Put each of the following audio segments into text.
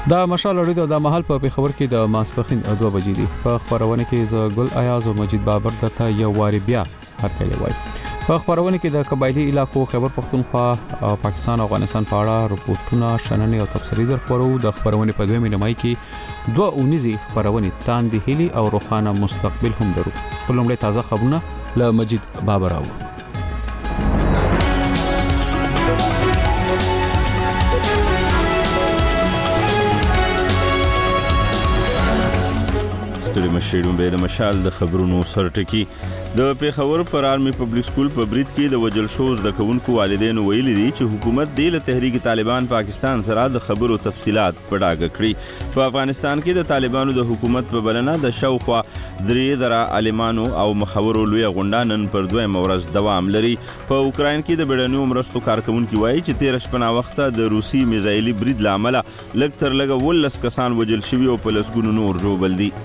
دا مشال اړیدو د محل په پیښور کې د ماسپخین 2 بجې دي. په خبرونه کې ز ګل ایاز او مجید بابر درته یو واری بیا هرکلی وای. په خبرونه کې د قبایلی علاقو خیبر پختونخوا او پاکستان او افغانستان په اړه رپورټونه شننې او تفسیری در خبرو. د خبرونه په 2 نیمه کې 2 اونیزي خبرونه تاندې هلي او روخانه مستقبل هم درو. په لومړی تازه خبرونه له مجید بابر او ستړي مشیډون به د مشال د خبرونو سرټکی د پیښور پر آرمي پبلک سکول په برید کې د وجل شوز د کوونکو والدینو ویلي دي چې حکومت د تحریک طالبان پاکستان سره د خبرو تفصيلات پډاګه کړي. په افغانستان کې د طالبانو د حکومت په بلنه د شاوخوا 3 عالمانو او مخورو لوی غونډه نن پر 2 ورځ دوام لري. په اوکرين کې د بیړنیو مرستو کارکونکو وایي چې 13 شپه وخته د روسي میزایلي برید لامل لږ تر لږه 12 کسان وجل شوي او په لسګونو نور جوړ دي.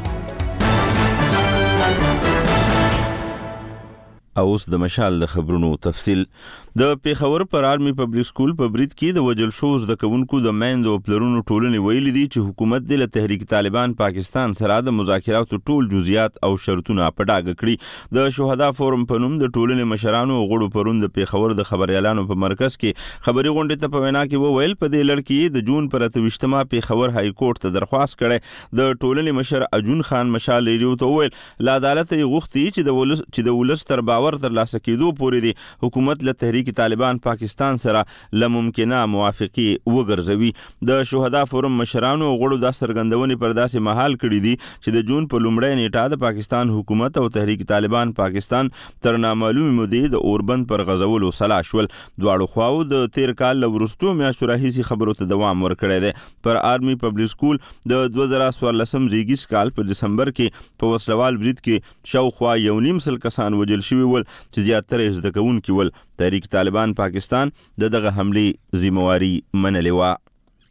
اوس د مشال د خبرونو تفصیل. د پیښور پر آرمي پبلک سکول په برید کې د وجل شوز د کوونکو د میندو پلرونو ټولنې ویلي دي چې حکومت د تحریک طالبان پاکستان سره د مذاکراتو ټول جزئیات او شرطونه پډاګه کړي. د شهدا فورم په نوم د ټولنې مشرانو غړو پرون د پیښور د خبريالانو په مرکز کې خبري غونډه ته په وینا کې وویل په دې لړ کې د جون پر 28مه پیښور های کورټ ته درخواست کړي. د ټولنې مشر اجون خان مشال لري ته وویل ل عدالت یې غوښتي چې د ولس تر باور تر لاسه کېدو پورې دی حکومت له تحریک طالبان پاکستان سره لممکنه موافقه وګرځوي. د شهدا فورم مشرانو غړو د سرګندونې پر داسې محل کړي دي چې د جون په لومړۍ نیټه د پاکستان حکومت او تحریک طالبان پاکستان تر نامعلومه مودې د اوربند پر غزولو سلا شول. دواړو خواو د 13 کال ورستو میاشتو راهیسي خبرو ته دوام ورکړی دی. پر آرمي پبلک سکول د 2014 زیږیز کال په دسمبر کې په وسلوال برید کې شاوخوا 1.5 کسان وجل شوي ول چې زیاتره زده کوونکي ول. تحریک طالبان پاکستان دغه حمله ذمہواری منلې و.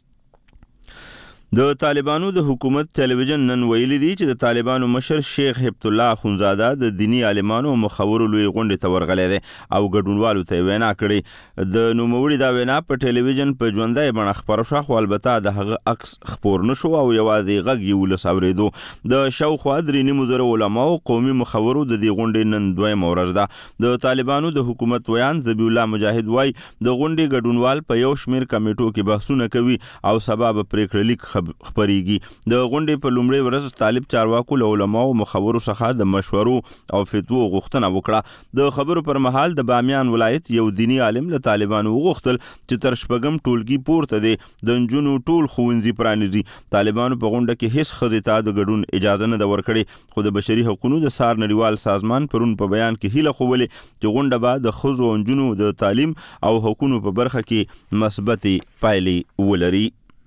د طالبانو د حکومت ټلویزیون نن ویلي دي چې د طالبانو مشر شیخ هبت الله خونزاده د دینی عالمانو مخورو لوی غونډه ته ورغلی دی او ګډونوالو ته وینا کړې. د نوموړي دا وینا په ټلویزیون په ژوندۍ بڼه خبرو شو خو البته د هغه عکس خبر نشو او یوازې غږ یو لساوریدو. د شاوخوا 3 علماء او قومي مخورو د دې غونډې نن 2 ورځ ده. د طالبانو د حکومت ویان ذبی الله مجاهد وای د غونډې ګډونوال په یو شمیر کمیټو کې بحثونه کوي او سبب پریکړه لیک خبريږي. د غونډې په لومړۍ ورځ طالب چارواکو له علماء او مخورو څخه د مشورو او فتوو غوښتنه وکړه. د خبرو پر مهال د بامیان ولایت یو دینی عالم له طالبانو وغوښتل چې تر شپږم ټولګي پورته دي د نجونو ټول ښوونځي پرانیزي. طالبانو په غونډه کې هیڅ ښځې ته د ګډون اجازه نه ورکړي خو د بشري حقوقو د سار نړیوال سازمان پرون په بیان کې هیله خوولې چې غونډه به د ښځو او نجونو د تعلیم او حقوقو په برخه کې مثبتې پایلې ولري.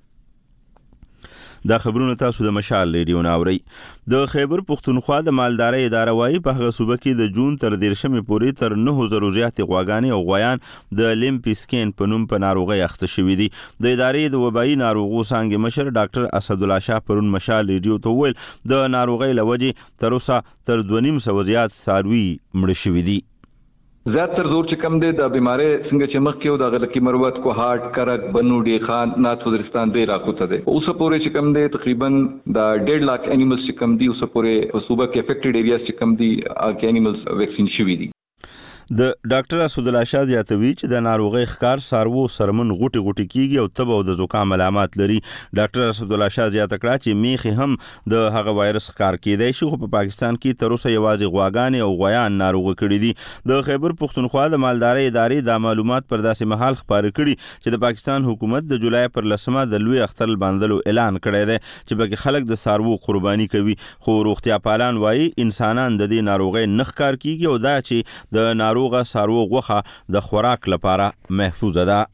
دا خبرونه تاسو د مشال ریډیو ناوري. د خیبر پختونخوا د مالدارۍ اداره وايي په هغه صوبه کې د جون تر 13 پورې تر 9000 زیاتې غواګانې او غویان د لیمپی سکین په نوم په ناروغي اخته شوي دي. د ادارې د وبایي ناروغو څنګه مشر ډاکټر اسد الله شاه پرون مشال ریډیو ته ویل د ناروغي لوجې تر اوسه تر 2.5 زیات څاروي مړ شوي دي. زیاتر زور چې کم دی د بیماری څنګه چې مخ کې او د غلکی مروت کو هارت کرک بنوډي خان نات وزیرستان دی راکوته دی اوس پورې چې کم دی تقریبا د 1.5 लाख انیملز چې کم دی اوس پورې صوبه کې افیکټډ ایریاز چې کم دی هغه انیملز ویکسین شوي دي. د ډاکټر اسد الله شاه زیاتوي چې د ناروغي ښکار سارو سرمن غوټي غوټي کیږي او تب او د زکام علامات لري. ډاکټر اسد الله شاه زیاته کړه چې میخي هم د هغه وایرس ښکار کیدای شي خو په پاکستان کې تر اوسه یوازې غواګانې او غویان ناروغ کړي دي. د خیبر پختونخوا د مالدارۍ ادارې د معلومات پر داسې محل خبرې کړي چې د پاکستان حکومت د جولای پر 10مه د لوی اختر باندلو اعلان کړی دی چې بګي خلک د سارو قرباني کوي خو روغتیا پالان وایي انسانان د دې ناروغي نه ښکار کیږي او دا چې د ناروغه سارو غوخه د خوراک لپاره محفوظه ده.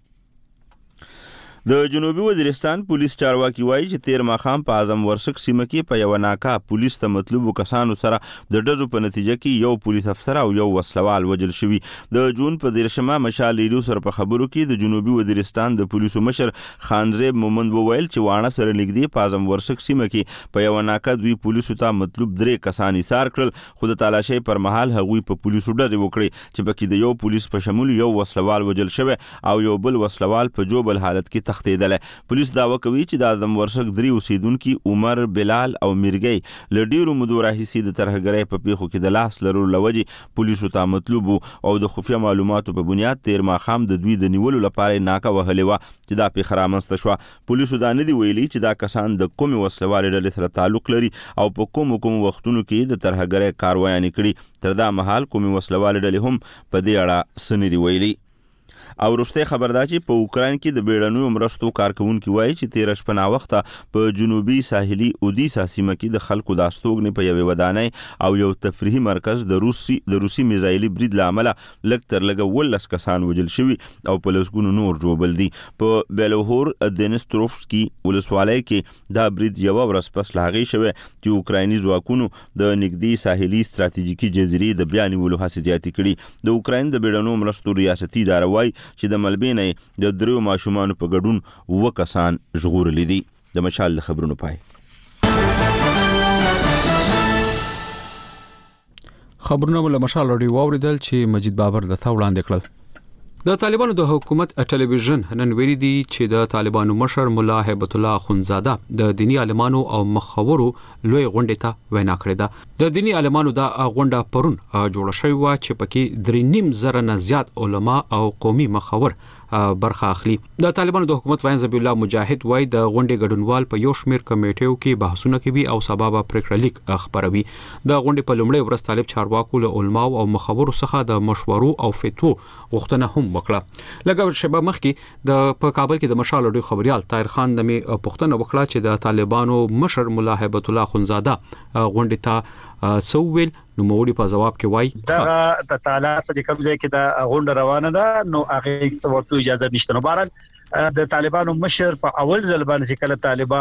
د جنوبي وزیرستان پولیس چارواکي وایي چې 13 ماخام په اعظم ورسک سیمه کې په یو ناکا پولیس ته مطلوب کسانو سره د ډزو په نتیجه کې یو پولیس افسر او یو وسلوال وجل شوی. د جون په 13مه مشال ریډیو سره په خبرو کې د جنوبي وزیرستان د پولیسو مشر خانزیب مومند وویل چې وانه سره نږدې په اعظم ورسک سیمه کې په یو ناکا دوی پولیسو ته مطلوب 3 کسان ایثار کړل خو د تلاشۍ پر مهال هغوی په پولیسو ډزې وکړې چې پکې د یو پولیس په شمول یو وسلوال وجل شوی او یو بل وسلوال په جوبل حالت کې تښتېدل. پولیس دعوه کوي چې د اعظم ورشک 3 اوسیدونکو عمر، بلال او میرګي له ډیرو مودو راهیسې د ترهګرۍ په پیښو کې د لاس لرلو لوجې پولیسو ته مطلوب او د خفیه معلوماتو په بنیاد تیر ماښام د دوی د نیولو لپاره ناکه وهلې وه چې دا پیښه رامنځته شوه. پولیسو دا نه دي ویلي چې دا کسان د کومې وسلوالې ډلې سره تعلق لري او په کوم وختونو کې د ترهګرۍ کاروایانې کړي. تر دا مهال کومې وسلوالې ډلې هم په دې اړه څه نه دي ویلي. او وروسته خبر دا چې په اوکراین کې د بیړنیو مرستو کارکونکو وایي چې 13 شپه ناوخته په جنوبي ساحلي اودیسا سیمه کې د خلکو د استوګنې په یوې ودانۍ او یو تفریحي مرکز د روسي میزایلي برید لامل لږ تر لږه 12 کسان وژل شوي او په لسګونو نور جوړبل دي. په بیلوهور دنستروفسکي ولسوالۍ کې دا برید یو ورځ پس لاغې شوی چې اوکرایني ځواکونو د نږدې ساحلي ستراتیژیکي جزیرې د بیا نیولو هڅې زیاتې کړي. د اوکراین د بیړنیو مرستو ریاستي اداره وایي چې د ملبینې د 3 ماشومانو په ګډون 2 کسان ژغورلي دي. د مشال خبرونو پای. خبرونه ول مشال اوري واوریدل چې مجید بابر د تا وړاندې کړل. د طالبانو د حکومت ټلویزیون نن ویلي دي چې د طالبانو مشر مولا هیبت الله اخونزاده د دینی عالمانو او مخورو لوی غونډې ته وینا کړې ده. د دینی عالمانو د غونډه پرون جوړه شوې و چې پکې 3.5 زره نه زیات علما او قومي مخور برخه اخلي. د طالبانو د حکومت وایي ذبیح الله مجاهد وایي د غونډې ګډونوال په یو شمیر کمیټیو کې بحثونه کوي او سبب پریکړه لیک خبروي. د غونډې په لومړي ورځ طالب چارواکو له علما او مخورو څخه د مشورو او فتوو غوښتنه هم وکړه. لکه شبه مخکې د په کابل کې د مشال اوري خبريال طاهر خان د می پوښتنه وکړه چې د طالبانو مشر مولا هیبت الله اخونزاده غونډې ته سوویل نو موري په جواب کې وای دا د تعالی په کوم ځای کې دا غونډه روانه ده نو هغه ورته اجازه نشته. نو بهرحال د طالبانو مشر په اول ځل باندې چې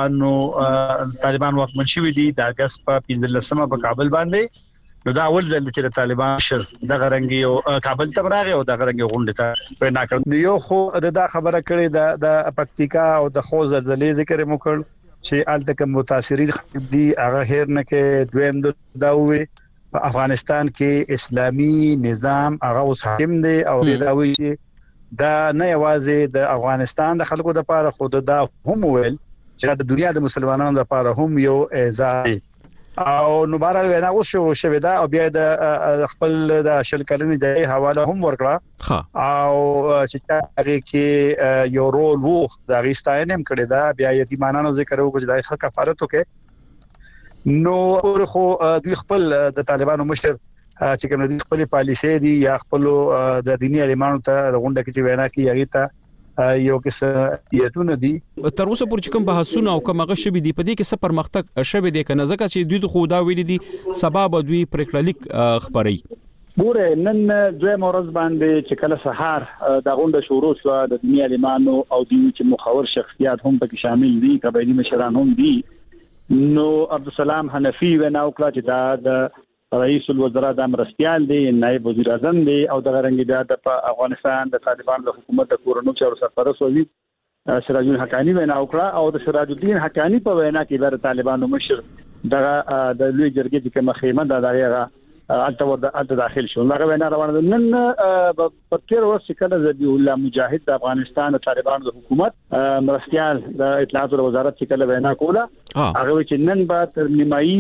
کله طالبان واکمن شوي دي د اگست په 15مه په کابل باندې نو دا اول ځل چې د طالبان مشر د غرنګي او کابل ته راغی او د غرنګي غونډه ته په ناکړ. نو یو خو دا خبره کړې د پکتیکا او د خو زلزلې ذکر مو کړ چې الته کوم متاثرین دي هغه هیر نه کې دویم دا وې په افغانستان کې اسلامي نظام هغه اوس حاکم دی او دا وی چې دا نه یوازې د افغانستان د خلکو لپاره خود دا هم ویل چې د دنیا د مسلمانانو لپاره هم یو اعزاز او نو بهر وینا شوې دا او بیا د خپل د شل کلنې د حواله هم ورکړه او چې هغه کې یو رول وو د غیستاین هم کړی دا بیا یتیمانانو ذکر وکړي چې د کفارت وکړي. نو ورخو دوی خپل د طالبانو مشر چې کوم د خپل پالیسي دي یا خپل د دیني علمانو ته غونډه کې چې وینا کوي هغه ته یو کیسه یتونه دي. تر اوسه پورې کوم بحثونه او کوم غشي دي په دې کې څه پرمختګ شوه دي کنه ځکه چې دوی خو دا ویلي دي سبب دوی پریکړه لیک خبري. ګوره نن دوی مورز باندې چې کله سحر د غونډه شروع شو د دیني علمانو او د چې مخور شخصیت هم پکې شامل دي قبایلی مشران هم دي. نو عبدالسلام حنفی وینا وکړه چې دا د رئیس الوزراء د مرستيال دی نائب وزیر اعظم دی او د غرنګ د افغانستان د طالبان د حکومت د کورونو چارو سرپرست وزیر سراج الدین حقانی وینا وکړه او د سراج الدین حقانی په وینا کې د طالبانو مشر د لوی جرګې کې مخیمه د دغه الته داخل شو. هغه وینا روانه نن په تیر ورځ کله ذبیح الله مجاهد د افغانستان د طالبانو د حکومت مرستيال د اطلاعات وزارت چې کله وینا کوله هغه چې نن به تر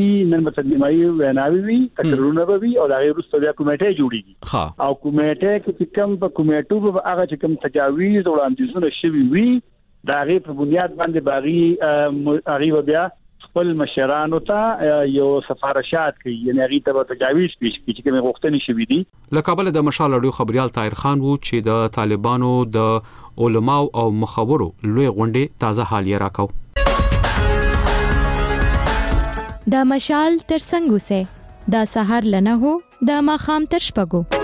نیمایي ویناوي تقریرونه به وي او د غیر بیا کمیټه جوړیږي او کمیټه کې کوم په کمیټو به هغه چې کوم تجاویز او وړاندیزونه شوي وي د هغه په بنیاد باندې باغی هغه بیا خپل مشرانو ته یو سفارشات کوي یعنی هغه ته تجاویز پیش کوي چې کوم غوښتنې شوي دي. لکابل د مشال اړیو خبريال طاهر خان وو چې د طالبانو د علماء او مخورو لوی غونډه تازه حالیه راکاو. د مشال تر څنګه سه د سحر لنه هو د ماخام تر شپګو.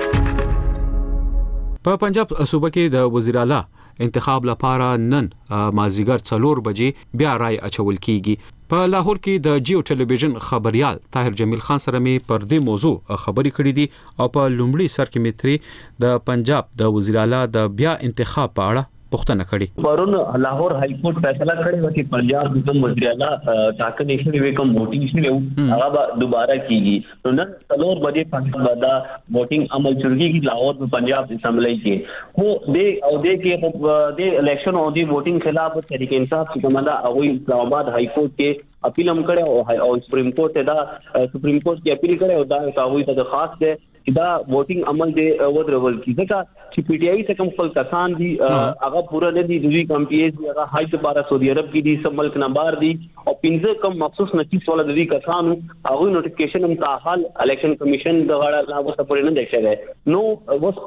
په پنجاب صوبه کې د وزیر اعلی انتخاب لپاره نن مازیګر 4 بجې بیا رای اچول کیږي. په لاهور کې د جیو ټلویزیون خبريال طاهر جمیل خان سره می پر دې موضوع خبري کړې دي او په لومړي سر کې متري د پنجاب د وزیر اعلی د بیا انتخاب په اړه پوښتنه کړې. پرون لاهور های کورټ فیصله کړې و چې پنجاب د وزیر اعلی ټاکنې شوی کوم ووټینګ شوی هغه به دوباره کیږي. نو نن څلور بجې پنځه دا ووټینګ عمل شروع کیږي لاهور په پنجاب اسمبلی کې. خو دې کې د الیکشن او د ووټینګ خلاف تحریک انصاف چې کومه ده هغه اسلام آباد های کورټ کې اپیل هم کړی او سپریم کورټ ته دا سپریم کورټ کې اپیل کړی او دا هغه ته خاص ده چې دا ووټینګ عمل دی ودرول کی ځکه چې پی ټی آی څخه کوم خپل کسان دي هغه پورا نه دي دوی کم پی ایس هغه هاي لپاره سعودي عرب کې دي سم ملک نمبر دي او 15 کم مخصوص نتیج ولا دوی کسانو هغه نوټیفیکیشن هم تاحال الیکشن کمیشن دغه لا وسه پورې نه دیکھا نو وس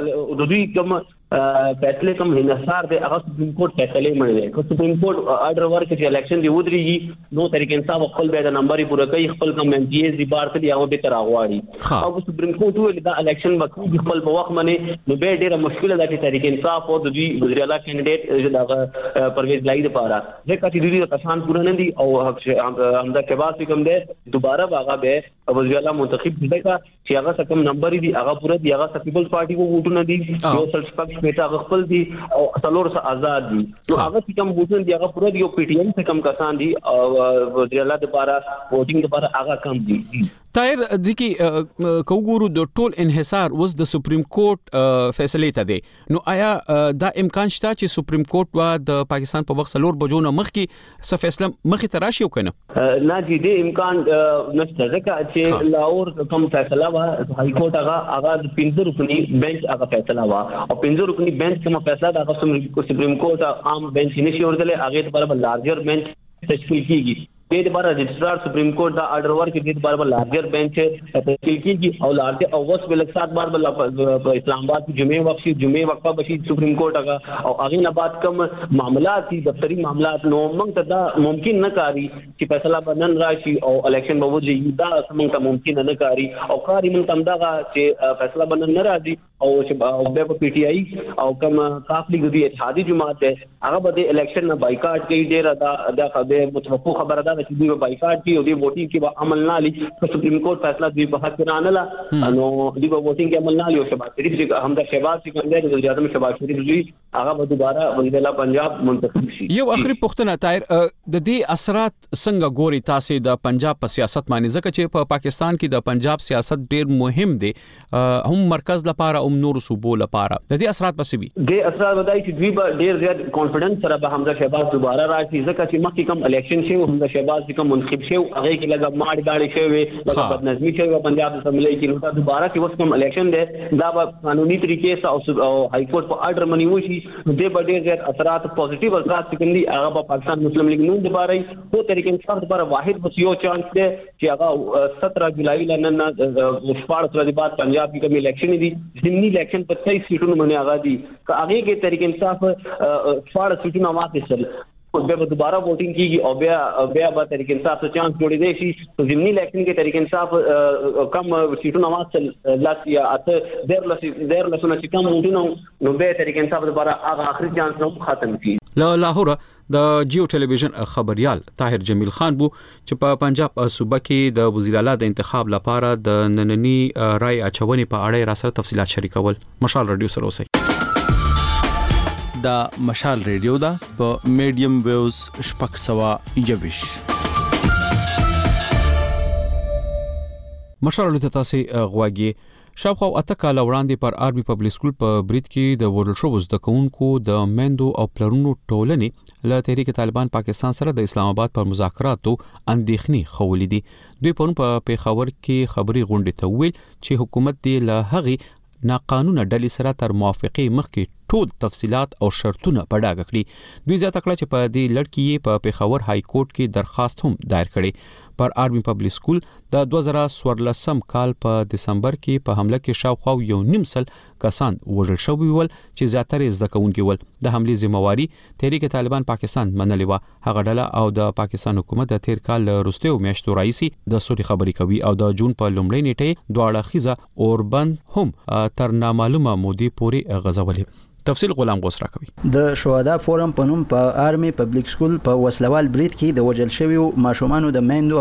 چې دوی کوم فیصله کوم انحصار دی هغه سپریم کورټ فیصله مني کو سپریم کورټ آرډر ورک چې الیکشن دی ودرېږي نو طریق انصاف خپل به د نمبرې پوره کوي خپل کوم ایم پی ایس دی بار ته دی هغه به تر اغواړي او سپریم کورټ ویل دا الیکشن وکړي خپل په وخت باندې نو به ډیره مشکله ده چې طریق انصاف او د دوی وزیر اعلی کینډیډیټ دا پرویز لای لپاره ځکه چې دوی کسان پوره نه دي او همدا شهباز کوم دی دوباره هغه به وزیر اعلی منتخب دی چې هغه کوم نمبر دی هغه پوره دی هغه پیپلز پارټي وو ووټونه دي یو سلسپک میټا خپل دي او څلور سره آزاد دي نو هغه کوم ووټونه دی هغه پوره دی او پی ټی ایم څخه کم کسان دي او وزیر اعلی لپاره ووټینګ لپاره هغه کم دي. طاهر دکی کوګورو د ټول انحصار وس د سپریم کورټ فیصله ته دی نو آیا دا امکان شته چې سپریم کورټ وا د پاکستان په وخت سلور بجو نه مخکې څه فیصله مخې تراشي وکنه نه دي د امکان نشته ځکه چې لاهور کوم فیصله وا هاي کورټ هغه د 15 رکنی بنچ هغه فیصله وا او 15 رکنی بنچ کوم فیصله دا سپریم کورټ عام بنچ نشي ورته هغه لپاره لارجر بنچ تشکیل کیږي دې لپاره رجسٹرار سپریم کورټ دا آرډر ورکړي دې لپاره لارجر بنچ تشکیل کیږي او لارجر او وس بل سات بار بل اسلام آباد جمعه وقفه بشي سپریم کورټ هغه او هغه نه بعد کوم معاملات دي دفتری معاملات نو موږ ته دا ممکن نه کاری چې فیصله بدن راشي او الیکشن به وځي دا موږ ته ممکن نه کاری او کاری موږ تم دا چې فیصله بدن نه راځي او به پی ټی آی او کوم کافلی د اتحادی جماعت هغه به الیکشن نه بایکاټ کوي ډیر دا متوقع خبره ده چې دوی بایکاټ کوي او دوی ووټینګ کې به عمل نه لري سپریم کورټ فیصله دوی په حق نه لا نو دوی به ووټینګ کې عمل نه لري او شهباز شریف چې همدا شهباز چې کوم دی وزیر اعظم شهباز شریف دوی هغه به دوباره وزیر اعلی پنجاب منتخب شي. یو اخري پوښتنه طاهر د دې اثرات څنګه ګوري تاسو د پنجاب په سیاست باندې ځکه چې په پاکستان کې د پنجاب سیاست ډیر مهم دی هم مرکز لپاره او نور صوبو لپاره د دې اثرات پسې وي د اثرات ودای چې دوی به ډیر زیات کانفیډنس سره به همدا شهباز دوباره راشي ځکه چې مخکې کوم الیکشن شي همدا شهباز کوم منتخب شي هغه کې لګا ماړ گاړي شوی لګا بدنظمی شوی پنجاب اسمبلی کې نو دوباره چې وس کوم الیکشن دی دا به قانوني طریقې سره او هاي کورټ په آرډر منی وشي د به ډیر زیات اثرات پوزټیو اثرات څنګه دي هغه په پاکستان مسلم لیگ نون دوباره په طریقې انصاف دوباره واحد بس یو چانس دی چې هغه 17 جولای لنن شپږ ورځې بعد پنجاب کې کوم الیکشن دي ضمني الیکشن په 23 سیټونو باندې هغه دي که هغه کې طریقې انصاف 14 سیټونو واپس به دوباره ووټینګ کیږي او بیا به طریق انصاف ته چانس جوړې دی شي ضمني الیکشن کې طریق انصاف کم سیټونو واصل لاس یا اته ډېر لسونه چې کم ووټونه نو به طریق انصاف دوباره هغه اخري چانس نو ختم کیږي. لاهور د جیو ټلویزیون خبريال طاهر جمیل خان بو چې په پنجاب صوبه کې د وزیر اعلی د انتخاب لپاره د نننی رای اچونې په اړه را سره تفصيلات شریکول. مشال رادیو سره اوسئ. دا مشال ریډیو دا په میډیم ویوز شپږ سوا یوش مشال ته تاسو غواګي شاوخوا اته کال وړاندې پر آرمي پبلک سکول په برید کې د ورل شوز د کونکو د میندو او پلرونو ټولنې له تحریک طالبان پاکستان سره د اسلام آباد پر مذاکراتو اندېښنې خولې دي. دوی په پیښور کې خبري غونډه ته ویل چې حکومت دی له هغه ناقانونه ډلې سره تر موافقې مخکې ټول تفصيلات او شرطونه په ډاګه کړي. دوی ځکه کړه چې په دې لړکی په پیښور های کورټ کې درخواست هم دایر کړي. پر آرمي پبلک سکول د 2014 کال په دسمبر کې په حمله کې شاوخوا 1.5 کسان وژل شوي ول چې زیاتره زده کوونکي ول. د حملې ذمہواری تحریک طالبان پاکستان منلې و. هغه ډله او د پاکستان حکومت د تیر کال وروستیو میاشتو راځي د سوري خبري کوي او د جون په لومړۍ نیټه دواړه خيزه اوربند هم تر نامعلومه مودې پورې غزولې. تفصیل غلام غوسرا کوي. د شهدا فورم په نوم په آرمي پبلک سکول په وسلوال برید کې د وژل شویو ماشومانو د میندو او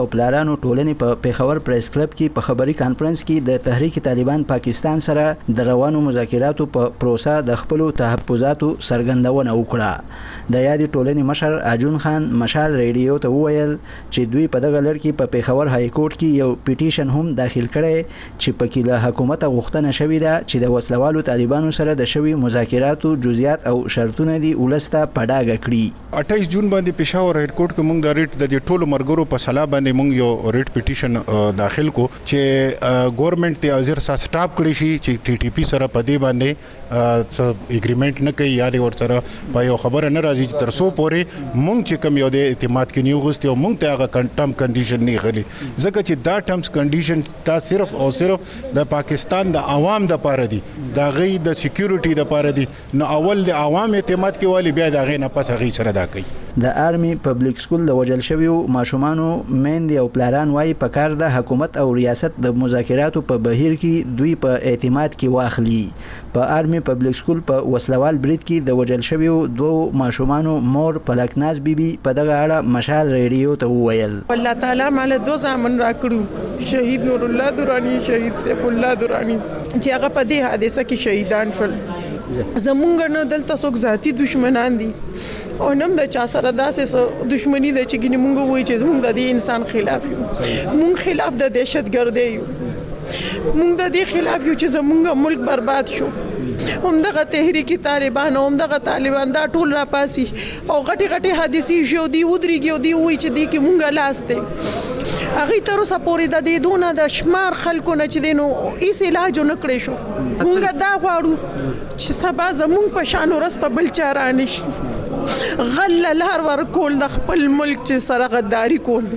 او پلارانو ټولنې په پیښور پریس کلب کې په خبري کانفرنس کې د تحریک طالبان پاکستان سره د روانو مذاکراتو په پروسه د خپل تحفظاتو څرګندونه وکړه. د یادې ټولنې مشر اجون خان مشال ریډیو ته وویل چې دوی په دغه لړ کې په پیښور های کورټ کې یو پیټیشن هم داخل کړي چې پکې له حکومت غوښتنه شوې ده چې د وسلوالو طالبانو سره د شوی مذاکراتو جزئیات او شرطونه دي ولسته پډاګه کړي. 28 جون باندې پیښور های کورټ کې موږ د ریټ د ټولو مرګرو په سلا باندې موږ یو ریټ پیټیشن داخل کو چې ګورنمنت ته وزیر سره سټاپ کړی شي چې ټي ټي پی سره په دې باندې اګریمنت نه کوي یا د ورسره په یو خبره نه راځي چې تر څو پورې موږ چې کوم یو د اعتماد کې نیو غوستي او موږ ته هغه ټرم کنډیشن نه غلي ځکه چې دا ټرمز کنډیشن دا صرف او صرف د پاکستان د عوام د پاره دي دا غي د سکیورټي د پاره دي نو اول د عوام اعتماد کې والی بیا دا غي نه پس غي سره دا کوي. د آرمي پبلک سکول د وجل شویو ماشومانو میندې او پلاران وايي په کار د حکومت او ریاست د مذاکراتو په بهیر کې دوی په اعتماد کې واخلي. په آرمي پبلک سکول په وسلوال برید کې د وجل شویو دوه ماشومانو مور پلکناز بیبي په دغه اړه مشال ریډیو ته وویل الله تعالی مال دوه زامن راکړو شهید نور الله درانی شهید سیف الله درانی چې هغه په دې حادثه کې شهیدان شول. زمونږ نه دلته څوک ذاتی دشمنان دي او نم د چا سره داسې دشمنی د چې ګنې مونږ وایي چې زمونږ د انسان خلاف یو مونږ خلاف د دهشتګردۍ یو مونږ د دې خلاف یو چې زمونږ ملک برباد شو. همدغه تحریک طالبان همدغه طالبان دا ټول را پاسي او غټي غټي حادثې شو دی ودرېږي او دی وایي چې دی کې مونږ لاس دی هغه تر اوسه پورې د دې دونه د شمار خلکو نه چې دینو هیڅ علاج نه کړی شو. مونږ دا غواړو چې سبا زمونږ په شان ورس په بل چا رانشي غل لهر ورکول د خپل ملک چې سره غداری کول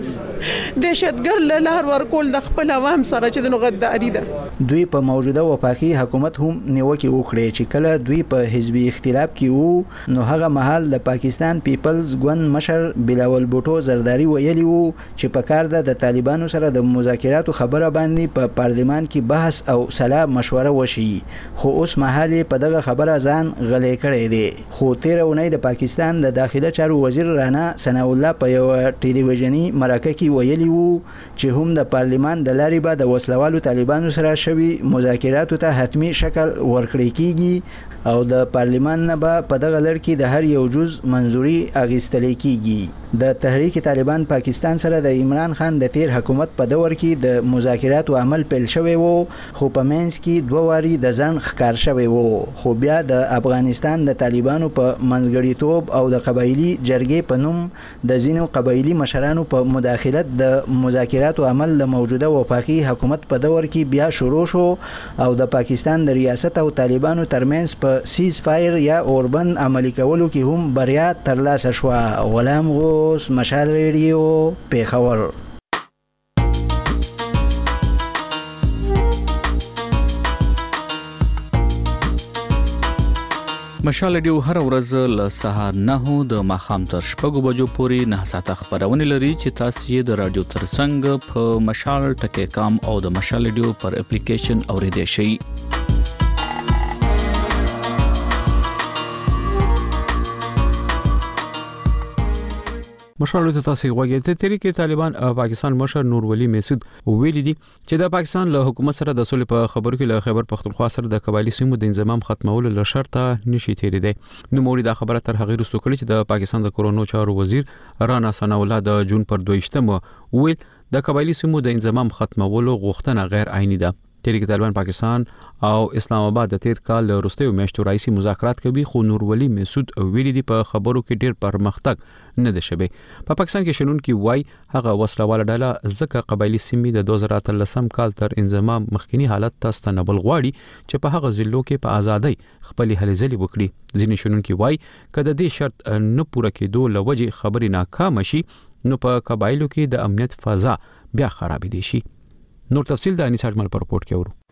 دهشتګر لهر ورکول د خپل عوام سره چې د غداری ده. دوی په موجوده وفاقي حکومت هم نیوکه وکړي چې کله دوی په حزبي اختلاف کې وو نو هغه مهال د پاکستان پیپلز ګوند مشر بلاول بوټو زرداری ویلي وو چې په کار ده د طالبانو سره د مذاکراتو خبره باندې په پارلمان کې بحث او سلا مشوره وشي خو اوس مهال په دغه خبره ځان غلې کړی دی. خو تیر اونۍ د پاکستان د داخله چارو وزیر رانا ثنا الله په یو ټلویزیونی مرکه کې ویلي وو چې هم د پارلمان د لارې به د وسلوالو طالبانو سره شوی مذاکراتو ته حتمی شکل ورکړی کیږي او د پارلمان نه به په دغه لړ کې د هر یو جز منځوري اخیستل کیږي. د تحریک طالبان پاکستان سره د عمران خان د تیر حکومت په دور کې د مذاکراتو عمل پیل شوی وو خو په منځ کې دوه واری د ځان ښکار شوی وو خو بیا د افغانستان د طالبانو په منځګړیتوب او د قبایلی جرګې په نوم د ځینو قبایلی مشرانو په مداخلت د مذاکراتو عمل د موجوده وفاقي حکومت په دور کې بیا شروع شو او د پاکستان د ریاست او طالبانو ترمنځ په سیز فایر یا اوربند عملی کولو کې هم بریا ترلاسه شوه. غلام غوث مشال ریډیو پیښور. مشال ریډیو هر ورځ له سهار 9 د ماښام تر 6 بجو پورې 9 ساعته خبرونه لري چې تاسو یې د رادیو ترڅنګ په مشال ټکی کام او د مشال ریډیو پر اپلیکیشن اوریدئ شئ. مشال ته تاسو غوږی ته تحریک طالبان پاکستان مشر نور ولی میسود ویلي دي چې د پاکستان له حکومت سره د سولې په خبرو کې له خیبر پختونخوا سره د قبایلی سیمو د انضمام ختمولو له شرطه نشي تیریدي. نو موري دا خبره تر هغه وروسته کړي چې د پاکستان د کورونو چارو وزیر رانا ثنا الله د جون پر 22 ویل د قبایلی سیمو د انضمام ختمولو غوښتنه غیر عیني ده. تحریک طالبان پاکستان او اسلام آباد د تیر کال وروستیو میاشتو رئیسي مذاکرات کوي خو نور ولی میسود ویلي دي په خبرو کې ډیر پرمختګ نه ده شوی. په پاکستان کې شنن کې وای هغه وسلواله ډله زکه قبایلی سیمې د 2013 کال تر انضمام مخکنی حالت ته ستنبل غواړي چې په هغه ضلعو کې په ازادۍ خپل هلې ځلې وکړي. ځینې شنن کې وای کله د دې شرط نه پوره کېدو لوجه خبري ناکام شي نو په قبایلو کې د امنیت فضا بیا خراب دي شي. نور تفصیل د انیس اجمل پر رپورت کې ورو.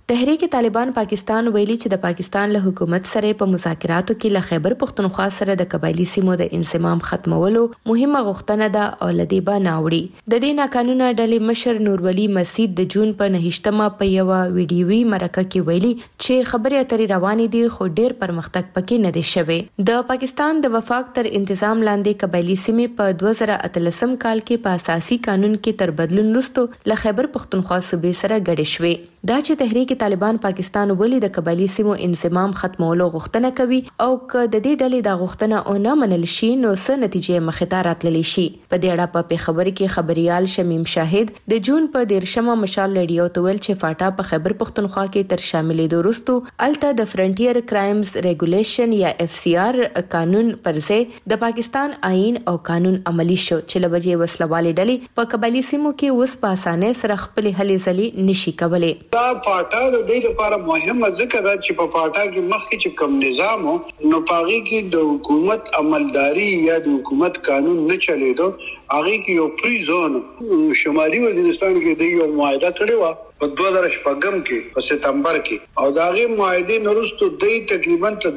تحریک طالبان پاکستان ویلي چې د پاکستان له حکومت سره په مذاکراتو کې له خیبر پختونخوا سره د قبایلی سیمو د انضمام ختمولو مهمه غوښتنه ده او لدی به ناوړي. د دې ناقانونه ډلې مشر نورولي مسید د جون په 9مه په یو ویډیوي مرکه کې ویلي چې خبرې اترې روانې دي خو ډېر پرمختګ پکې نه دی شوی. د پاکستان د وفاق تر انتظام لاندې قبایلی سیمې په 2013 کال کې په اساسي قانون کې تر بدلون وروسته له خیبر پختونخوا صوبې سره ګډې شوې. دا چې تحریک طالبان پاکستان ولې د قبایلی سیمو انضمام ختمولو غوښتنه کوي او که د دې ډلې د غوښتنه او نه منل شي نو څه نتیجې مخې ته راتللی شي. په دې اړه په خبرې کې خبريال شمیم شاهد د جون په 13مه مشال رادیو ته ویل چې فاټا په خیبر پختونخوا کې تر شاملېدو وروسته الته د فرنټیر کرایمز ریګولیشن یا FCR قانون پر ځای د پاکستان آئین او قانون عملی شو چې لوجه وسلوالې ډلې په قبایلی سیمو کې اوس په اسانه سره خپل هلې ځلې نشي کولای. دا پاټا د دې لپاره مهمه ځکه دا چې په پاټا کې مخکې چې کوم نظام نو پاغي کې د حکومت عملداري یا د حکومت قانون نه چلیدو. هغه کې یو پری زون شمالي وزیرستان کې د یو معاهده کړې و په 2014 کې په سپتمبر کې او دا غي معاهده نورستو د تقریبا تر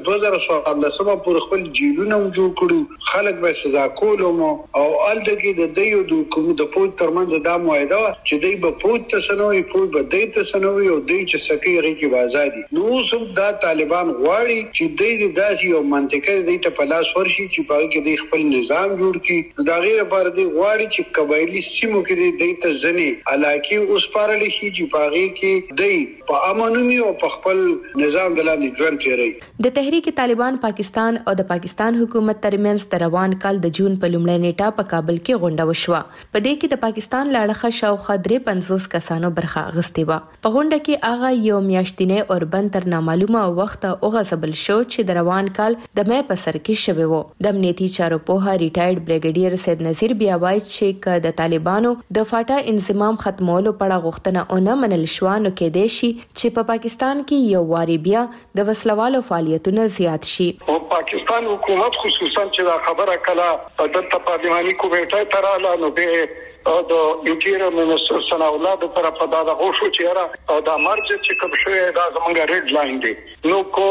2014 پورې خپل جیلونه جوړ کړو. خلک به سزا کولم او الته کې د یو د کوم د پوت ترمنځ دا معاهده چې دوی به پوت تسنوي پوت به د تسنوي او دوی چې سکی غي کې آزادي. نو سم دا طالبان غواړي چې دوی داسې یو منطقه دوی ته په لاس ورشي چې په کې دوی خپل نظام جوړ کړي. دا غي لپاره دوی غواړي چې قبایلی سیمو کې دوی ته ځنی علاقه اوس پارل شي چې پاغي کې دوی په امنونی او په خپل نظام د لاندې ژوند تیري. د تحریک طالبان پاکستان او د پاکستان حکومت ترمنځ د روان کال د جون په لومړۍ نیټه په کابل کې غونډه وشوه. په دې کې د پاکستان لاړخه شاوخوا 53 کسانو برخه اخیستې و. په غونډه کې هغه یو میاشتنی اوربند تر نامعلومه وخت اوغځبل شو چې د روان کال د مې په سر کې شوی و. د امنیتي چارو پوها ریټایرډ بریګیډیر سید نذیر بیا وایي چې ک د طالبانو د فاټا انضمام ختمولو په اړه غوښتنه او نه منل شو نو کې دی شي چې په پاکستان کې یو واری بیا د وسلوالو فعالیتونه زیات شي. او پاکستان حکومت خصوصا چې دا خبره کله د پارلماني کمیټه تراله نو به د انټیریر منسټر ثنا الله د طرفه دا غوښو چې را دا مرج چې کوم شوی دا زمونږ ریډ لاین دی. نو کو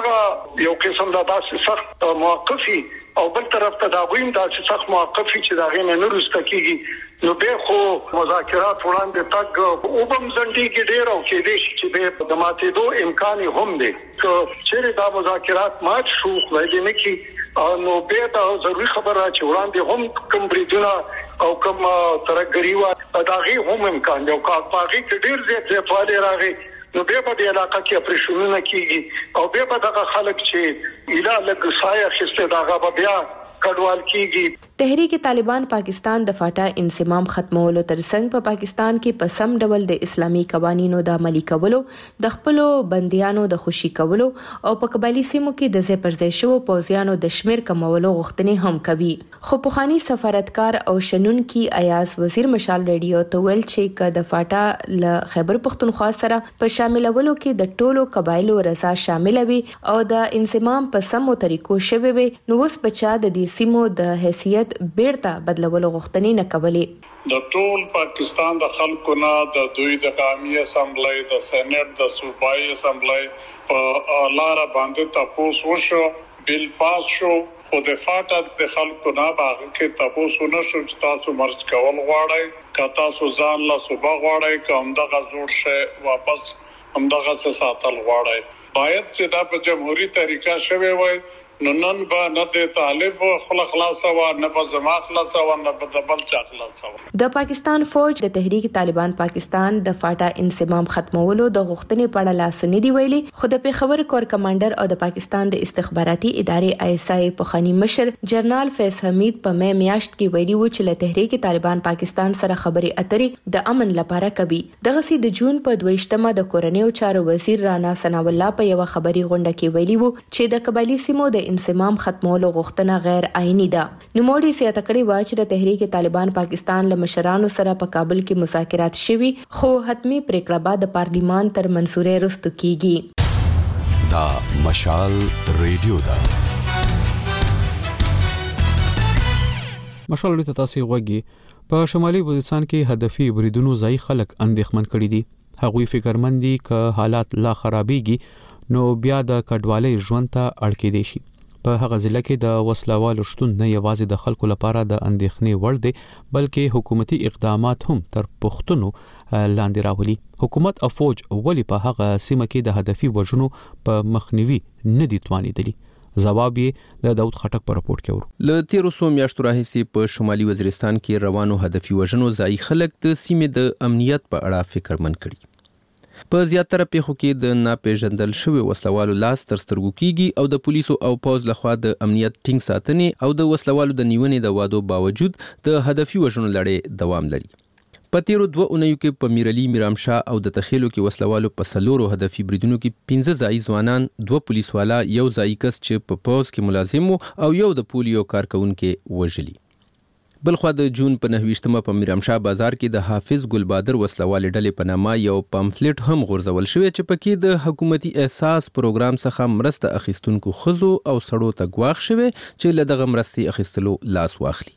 دا یو قسم د داسې سخت موقفي او بل طرف ته دا ویم دا چې سخت موقفي چې دا غینه نه رسته کیږي نو به خو مذاکرات وړاندې تک او بم زندګي کې ډیر او کې دي چې د ماتېدو امکان هم دی. چې دا مذاکرات مات شو خلای نه کی نو به دا ضروري خبره چې وړاندې هم کوم بریدونه او کوم ترګری و دا غي هم امکان دی او کاغي کې ډیر زیات فعال راغی نو به په دې علاقه کې اپریشنونه کیږي او به په دغه خلک چې اله لګ سایه خسته دغه بیا کډوال کیږي. تحریک طالبان پاکستان د فاټا انضمام ختمولو ترڅنګ په پاکستان کې په سم ډول د اسلامي قوانینو د عملي کولو د خپل بنديانو د خوشي کولو او په قبایلی سیمو کې د ځای پر ځای شو پوځیانو د شمیر کمولو غوښتنې هم کوي. خو پخوانی سفارتکار او شنن کی ایاز وزیر مشال رادیو ته ویل چې ک د فاټا ل خیبر پختونخوا سره په شاملولو کې د ټولو قبایلو رضا شامل وي او د انضمام په سمو طریقو شوي وي نو اوس بچا د دې سیمو د حیثیت بیرته بدلولو غوښتنې نه کولې. د ټول پاکستان د خلکو نه د دوی د قومي اسمبلی د سېنات د صوبایي اسمبلی په لار باندې تاسو وشو بل پاس شو خو د فاټا د خلکو نه باغ کې تاسو نشو چې تاسو مرچ کول غواړئ که تاسو ځان له صوبه غواړئ کوم دغه زور شه واپس هم دغه څه ساتل غواړئ باید چې دا په جمهوریت طریقه شوی وای نو نن به نه د طالب خلاص او نه په زما خلاص او نه په بل چا خلاص. د پاکستان فوج د تحریک طالبان پاکستان د فاټا انضمام ختمولو د غوښتنې په اړه لاس نه دی ویلي خو د پیښور کور کمانډر او د پاکستان د استخباراتي ادارې ISI پخوانی مشر جنرال فیض حمید په مې میاشت کې ویلي و چې له تحریک طالبان پاکستان سره خبرې اترې د امن لپاره کوي. دغه سي د جون په 22مه د کورنیو چارو وزیر رانا ثنا الله په یو خبري غونډه کې ویلي و چې د قبایلی سیمو د انضمام ختمولو غوښتنه غیر آئینی ده. نو موډي سي اتکړي و چې د تحریک طالبان پاکستان له مشرانو سره په کابل کې مذاکرات شوي خو حتمی پریکړه به د پارلیمان تر منصورې وروسته کیږي. دا مشال ریډیو ده. مشال ریډیو تاسو غوږی په شمالي وزیرستان کې هدفي بریدونو ځای خلک اندېښمن کړي دي. هغوی فکرمندي ک حالات لا خرابيږي نو بیا د کډوالۍ ژوند ته اړ کېدي شي. په هغه ځله کې د وسلوالو شتون نه یوازې د خلکو لپاره د اندېښنې وړ دی بلکې حکومتي اقدامات هم تر پښتنو لاندې راولي. حکومت او فوج ولی په هغه سیمه کې د هدفي وژنو په مخنیوي نه دي توانیدلی. جواب یې د داود خټک په راپورټ کې ورو. ل تیرو سو میاشتو راهیسې په شمالي وزیرستان کې روانو هدفي وژنو ځای خلک د سیمې د امنیت په اړه فکرمن کړي. په زیاتره پیښو کې د ناپېژندل شوی وسلوالو لاس تر سترګو کیږي او د پولیسو او پوز لخوا د امنیت ټینګ ساتنې او د وسلوالو د نیونې د وادو باوجود د هدفي وژنو لړۍ دوام لري. په تیرو 2 اونیو کې په میرلی میرامشاه او د تخیلو کې وسلوالو په سلورو هدفي بریدونو کې 15 ځای ځوانان 2 پولیس والا یو ځای کس چې په پوز کې ملازم او یو د پولیو کارکونکو وژلي. بلخوا د جون په 9 په میرامشاه بازار کې د حافظ ګلبادر وسلوال ډلې په نامه یو پامفلټ هم غورځول شوی چې پکې د حکومتي احساس پروګرام څخه مرسته اخیستونکو خزو او سړو ته غواخ شوی چې له دغه مرستې اخیستلو لاس واخلي.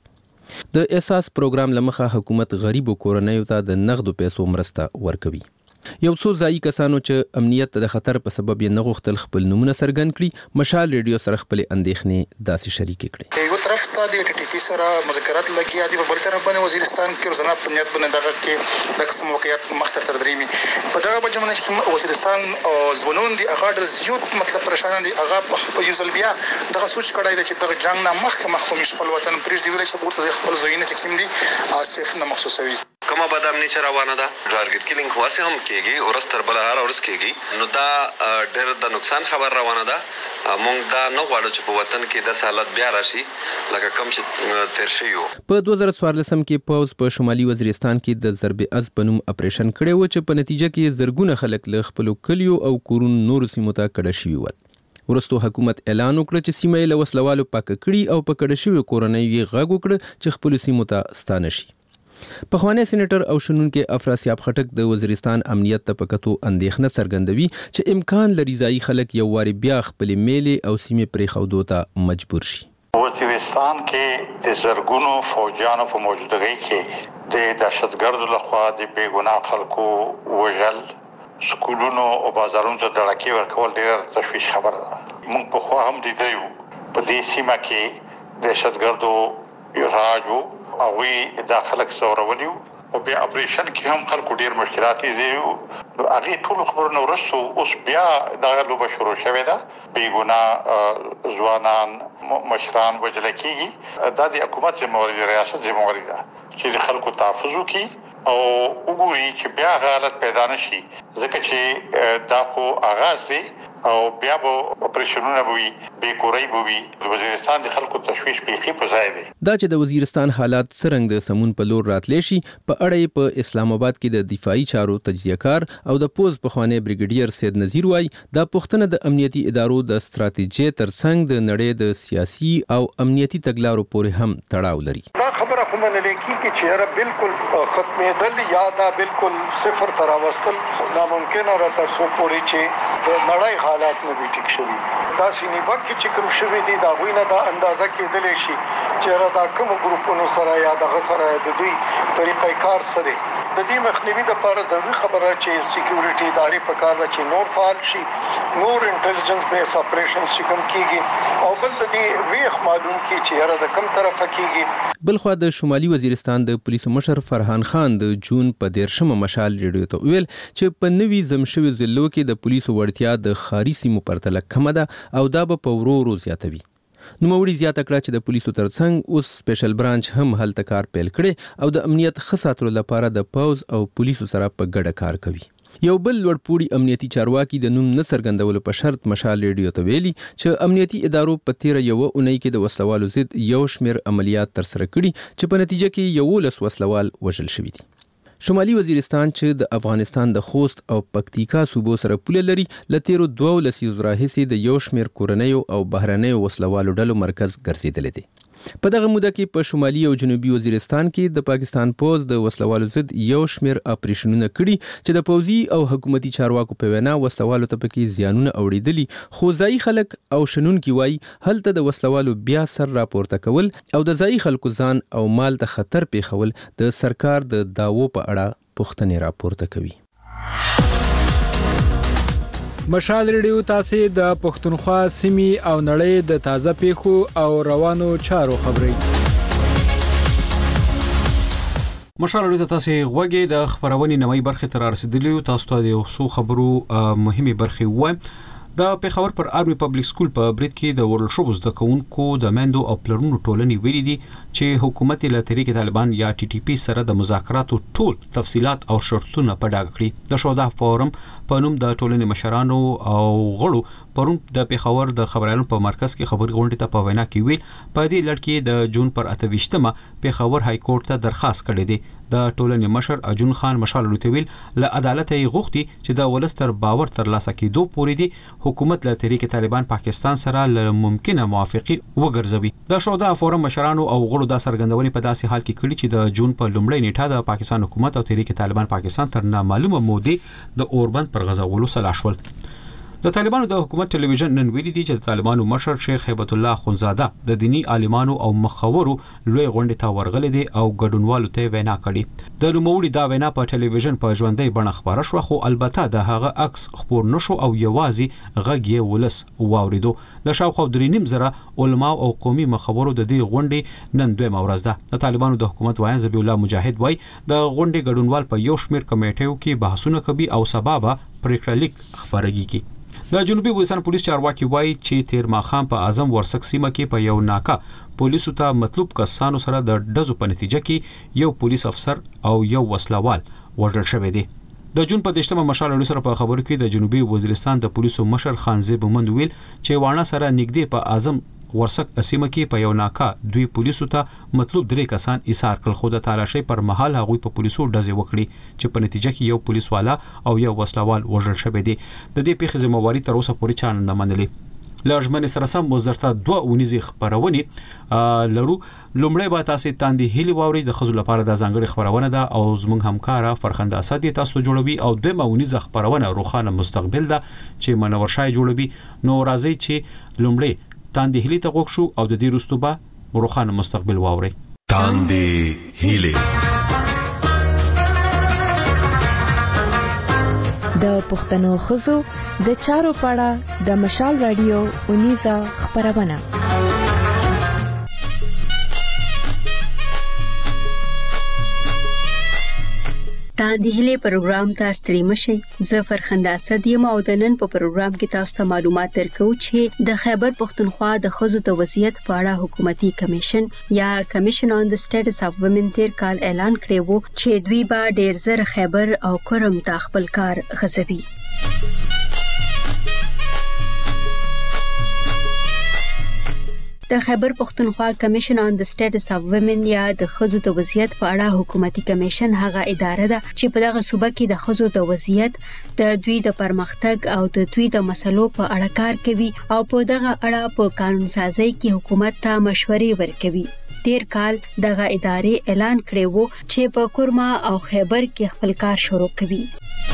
د احساس پروګرام لمخه حکومت غریبو کورنیو ته د نغدو پیسو مرسته ورکوي. یو څو ځایي کسانو چې امنیت د خطر په سبب یې نه غوښتل خپل نومونه څرګند کړي مشال ریډیو سره خپل اندېښنې داسې شریک کړي. یو طرف ته د ټي ټي پی سره مذاکرات لګیا دي، په بل طرف باندې وزیرستان کې روزانه پنځات باندې دغه کې د قسم واقعیت مختر تر دریمي په دغه بجمنه چې وزیرستان او زونون دي هغه د زیات مطلب پریشان دي. هغه په یو ځل بیا دغه سوچ کړای دی چې دغه جنگ نه مخکې خپل وطن پرېږ دی ویل چې ورته خپل زوینه چې کوم دي آصف نه محسوسوي. کومه بدامنی چې روانه ده ټارګټ کیلینګ واسه هم کېږي او رستر بل هر اورس کېږي نو دا ډېر د نقصان خبر روانه ده. مونږ دا نه غواړو چې په وطن کې د حالت بیا راشي لکه کم چې تیر شي. په 2014 کې پوز په شمالي وزیرستان کې د ضرب از بنوم اپریشن کړی و چې په نتیجه کې زرګونه خلک له خپل کلیو او کورونو نور سیمو ته کډه شوي ول. ورستو حکومت اعلان وکړ چې سیمه له وسلوالو پاک کړي او په کډه شوي کورنۍ یې غږ وکړ چې خپل سیمو ته ستانه شي. پخوانی سېنیټر او شنونکو افراسیاب خټک د وزیرستان امنیت ته پکتو اندېښنه څرګندوي چې امکان لري ځای خلک یو واري بیا خپل میلې او سیمې پرې خودو ته مجبور شي. وزیرستان کې د زرګونو فوجانو په موجودګۍ کې د دهشتګردو لخوا د بیګناه خلکو وژل، سکولونو او بازارونو ته دړکې ورکول ډېر تشویش خبره ده. موږ په خوا هم لیدلو په دې سیمه کې دهشتګردو راج وو او وی داخله څورولیو او بیا اپریشن کې هم خلکو ډیر مشکلات لیدلو. نو هغه ټول خبرونه ورسو اوس بیا دغه لوبه شروع شوه ده. بیګناه ځوانان مشران وجل کیږي. دا د حکومت ذمہواری دی، ریاست ذمہواری ده چې د خلکو تحفظ وکړي او وګوري چې بیا حالت پیدا نشي ځکه چې دا خو آغاز دی او بیا به اپریشنونه وي بیکوري وي. د وزیرستان د خلکو تشویش بیخي په ځای دی. دا چې د وزیرستان حالات څرنګه د سمون په لور راتلې شي په اړه په اسلام آباد کې د دفاعي چارو تجزیه کار او د پوز بخوانی بریګیډیر سید نذیر وای دا پښتنه د امنیتي ادارو د ستراتیژي ترڅنګ د نړۍ د سیاسي او امنیتي تګلارو پورې هم تړاو لري. دا خبره خو منل کیږي چې را بالکل ختمېدل یا دا بالکل صفر ته راوستل ناممکن را تر څو پورې چې د نړۍ حالات نه وي ټیک شوي. دا سینیبک چې کوم شوي دي دا غوینه دا اندازه کېدلی شي چې را دا کوم ګروپونو سره یا دغه سره د دوی طریقې کار سره د دې مخنیوي لپاره ضروري خبره چې سکیورټي ادارې په کار ده چې نور فعال شي، نور انټيليجنس بیس اپریشن چې کوم کیږي او بل د دې ویخ معلوم کی چې را د کوم طرفه کیږي. بلخوا د شمالي وزیرستان د پولیسو مشر فرحان خان د جون په 13 مشال ریډیو ته ویل چې په نوي زمشوي ضلعو کې د پولیسو وړتیا د خاري سیمو پرتله کم ده او دا به په ورو ورو زیاتوي. نو موري زیاته کړه چې د پولیسو ترڅنګ اوس سپیشل برانچ هم هلته کار پیل کړي او د امنیت خساتلو لپاره د پوز او پولیسو سره په ګډه کار کوي. یو بل لوړپوړي امنیتي چارواکي د نوم نه څرګندولو په شرط مشال ریډیو ته ویلي چې امنیتي ادارو په تیر یو اونۍ کې د وسلوالو ضد یو شمیر عملیات ترسره کړي چې په نتیجه کې 11 وسلوال وژل شوي دي. شمالي وزیرستان چې د افغانستان د خوست او پکتیکا صوبو سره پوله لري لتیرو 2 لسیزو راهیسې د یو شمیر کورنیو او بهرنیو وسلوالو ډلو مرکز ګرځیدلی دی. په دغه موده کې په شمالي او جنوبي وزیرستان کې د پاکستان پوز د وسلوالو ضد یو شمیر اپریشنونه کړي چې د پوزي او حکومتي چارواکو په وینا وسلوالو ته پکې زیانونه اوریدلي، خو ځای خلک او شنونکي وای هلته د وسلوالو بیا سر راپورته کول او د ځای خلکو ځان او مال ته خطر پیښول د سرکار د داوو په اړه پوښتنې راپورته کوي. مشال ریډیو تاسو د پښتونخوا سیمې او نړۍ د تازه پیښو او روانو چارو خبري مشال ریډیو تاسو غوږی د خبرونې نوې برخه تر رسیدلی تاسو ته یو څو خبرو مهمه برخه و د پیښور پر آرمي پبلک سکول په برید کې د ورل شوبز د کونکو د مندو او پلرونو ټولنې ویلي دي چې حکومت له تحریک طالبان یا ټي ټي پی سره د مذاکراتو ټول تفصيلات او شرطونه په ډاګه کړی د شودا فورم په نوم د ټولنې مشرانو او غړو پرون د پیښور د خبرانو په مرکز کې خبري غونډه ته په وینا کې ویل په دې لړ کې د جون پر 28مه پیښور های کورټ ته درخواست کړی دی د ټولنې مشر اجون خان مشال لوتویل له عدالت یې غوښتي چې د ولستر باور تر لاسه کېدو پورې دی حکومت له تحریک طالبان پاکستان سره له ممکنه موافقه وګرځوي د شودا فورم مشرانو او غړو د سرګندونې په داسې حال کې کړي چې د جون په لومړۍ نیټه د پاکستان حکومت او تحریک طالبان پاکستان تر نامعلومه مودې د اوربند پر غزاولو سلا شول د طالبانو د حکومت ټلویزیون نن ویلي دي چې د طالبانو مشر شیخ هیبت الله خنزاده د دینی عالمانو او مخورو لوی غونډه ته ورغلي دي او ګډونوالو ته وینا کړې د نوموړي دا وینا په ټلویزیون په ژوندۍ بڼه خبره شو خو البته د هغه عکس خبر نشو او یوازې غږ یې ولس واوریدو د شاوخوا 3.5 علما او قومي مخورو د دې غونډې نن دویمه ورځ ده د طالبانو د حکومت وایي ذبیح الله مجاهد وایي د غونډې ګډونوال په یو شمېر کمیټیو کې بحثونه کوي او سبب پریکړه لیک خبرېږي د جنوبي وزیرستان پولیس چارواکي وایي چې تیر ماخام په اعظم ورسک سیمه کې په یو ناکا پولیسو ته مطلوب کسانو سره د ډزو په نتیجه کې یو پولیس افسر او یو وسلوال وژل شوی دی د جون په 10مه مشال ریډیو سره په خبرو کې د جنوبي وزیرستان د پولیسو مشر خانزیب مومند ویل چې وانه سره نږدې په اعظم ورسک اسیمه کې په یو ناکا دوی پولیسو ته مطلوب 3 کسان ایثار کړل خو د تالاشۍ پر مهال هغوی په پولیسو ډزې وکړي چې په نتیجه کې یو پولیس والا او یو وسلوال وژل شوی دی د دې پیښې ذمہواری تر اوسه پورې چا نه منلې لارجمن سره سم مزرته 2 اونیزي خبرونه لرو لومړی به تاسو تاندې هلي واوري د خزو لپاره د ځانګړي خبرونه ده او زموږ همکارا فرخنده اسد تاسو جوړوي او دویمه اونیزه خبرونه روخانه مستقبل ده چې منور شای جوړوي نو راځي چې لومړی تاندې هلي ته غوښ شو او د دې رستو به روخانه مستقبل واوري تاندې هلي د پښتنو خزو د چارو پاړه د مشال رادیو اونیزه خبرونه تاندهلي پروګرام ته ستړي مشي زه فرخنده اسد یم او د نن په پروګرام کې تاسو ته معلومات درکو چې د خیبر پښتونخوا د خزو د وضعیت په اړه حکومتي کمیشن یا کمیشن آن د سټیټس اف وومن تیر کال اعلان کړی وو چې دوی به ډیر زر خیبر او کرم ته خپل کار غځوي د خیبر پښتونخوا کمیشن آن د سټیټس اف وومن یا د خزو د وضعیت په اړه حکومتي کمیشن هغه اداره ده چې په دغه صوبه کې د خزو د وضعیت د دوی د پرمختګ او د دوی د مسلو په اړه کار کوي او په دغه اړه په قانون سازي کې حکومت ته مشورې ورکوي تیر کال دغه ادارې اعلان کړی وو چې په کورما او خیبر کې خپل کار شروع کوي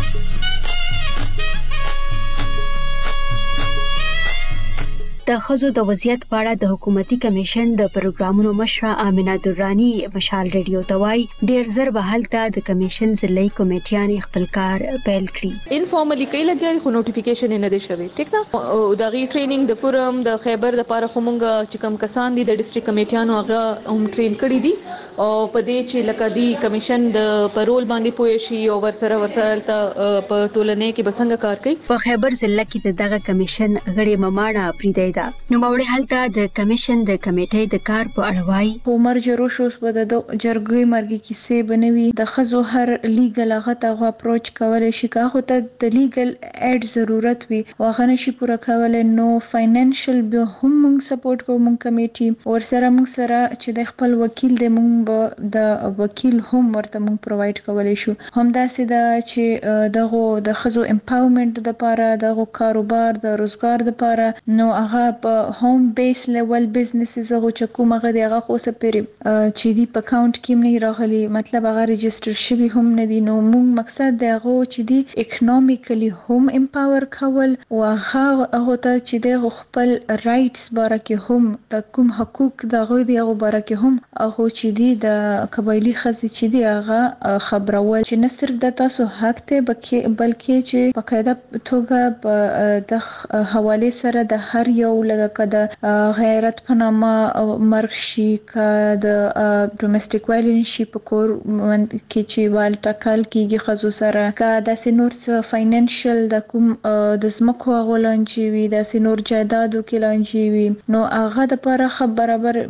د خزو د وضعیت په اړه د حکومتي کمیشن د پروګرامونو مشره امینه درانی مشال ریډیو ته وایي ډیر زر به هلته د کمیشن ضلعي کمیټیان خپل کار پیل کړي انفارملی کله لګي خو نوټیفیکیشن نه دی شوی ټیک نه او د غي ټریننګ د کورم د خیبر د پاره خمونګه چې کم کسان دي د ډیسټریکټ کمیټیانو هغه هم ټرین کړي دي او په دې چې لکه دی کمیشن د پرول باندې پوي شي او ورسره ته په ټولنې کې بسنګ کار کوي په خیبر ضلع کې دغه کمیشن غړي مماړه پریدای نو موري حالت د کمیشن د کمیټې د کار په اړه وایي عمر جروشوس په د جرګوي مرګي کیسې بنوي د خزو هر لیګل هغه ته اپروچ کولای شي که ته د لیګل اډ ضرورت وي واغه نشي پوره کولای نو فاینانشل به هم موږ سپورټ کوو موږ کمیټي ورسره موږ سره چې د خپل وکیل د موږ د وکیل هم ورته موږ پرووايډ کولای شو همداسې د چې د خزو امپاورمنت د لپاره د کاروبار د روزګار د لپاره نو هغه په هوم بیس لیول بزنسز او چې کومه غدغه خو سپری چې دی په اکاونټ کې نه راغلي مطلب هغه ريجستر شوی هم نه دي نو موږ مقصد دی هغه چې دی اکونومیکلی هم امپاور کول او هغه ته چې دی خپل رائټس باره کې هم د کوم حقوق دغه دی هغه باره کې هم هغه چې دی د قبایلی خزي چې دی هغه خبرول چې نه صرف د تاسو حق ته بلکې چې په قاعده توګه په د حواله سره د هر یو لکه د غیرت په نامه مرګ شي کا د ډومېسټک وایلنس شي په کور کې چې وال ټاکل کیږي خزو سره کا د سينور فاینانشل د کوم د زمکو غولانچي وي د سينور جایدادو کې لانچي وي نو هغه د لپاره برابر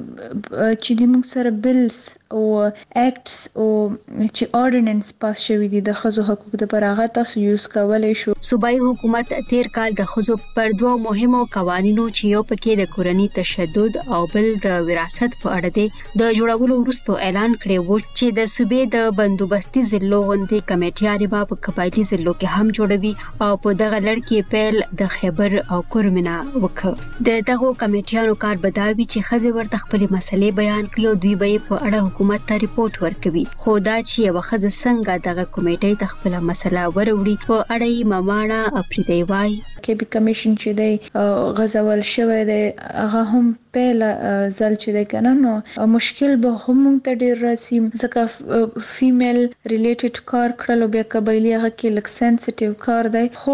چې د موږ سره بلز او اکټس او چې اورډیننس پاس شوی دي د خزو حقوق د پرغه تاسو یوز کولای شو. صوبایي حکومت تیر کال د خزو پر دوه مهمو قوانینو چې یو پکې د کورنی تشدد او بل د وراثت په اړه دی د جوړولو وروسته اعلان کړی و چې د صوبې د بندوبستي ضلعو غونډې کمیټې به په قبایلی ضلعو کې هم جوړوي او په دغه لړ کې پیل د خیبر او کرمنا وکړ. د دغه کمیټیانو کار بداوي چې خزه ورته خپل مسلې بیان کړي او دوی به په اړه حکومت ته ریپورت ورکوي. خو دا چې یو خزه څنګه دغه کمیټې ته خپل مسله وروړي په اړه یې ماماړه افریدی وای کې به کمیشن چې دی غزول شوی دی هغه هم پیل زل چې دی کنه نو مشکل به هم ته ډیر راځي ځکه فیمیل ریلیټډ کار کړلو بیا قبایلی هغه کې لک سنسټیو کار دی خو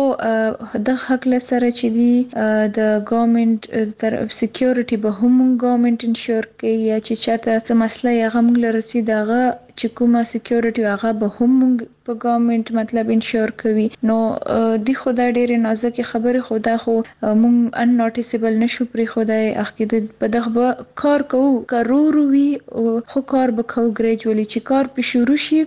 د حق له سره چې دی د ګورنمنت تر سکیورټي به هم ګورنمنت انشور کوي یا چې چاته د مسله هغه موږ لرسي دغه چې کومه سکیورټي هغه به هم په ګورنمنت مطلب انشور کوي نو د خدای ډېر نازک خبره خدا خو مونږ ان نوټیسبل نشو پرې خدای اخیده په دغه کار کوو کارورو وی خو کار وکاو ګریجوالي چې کار په شروع شي.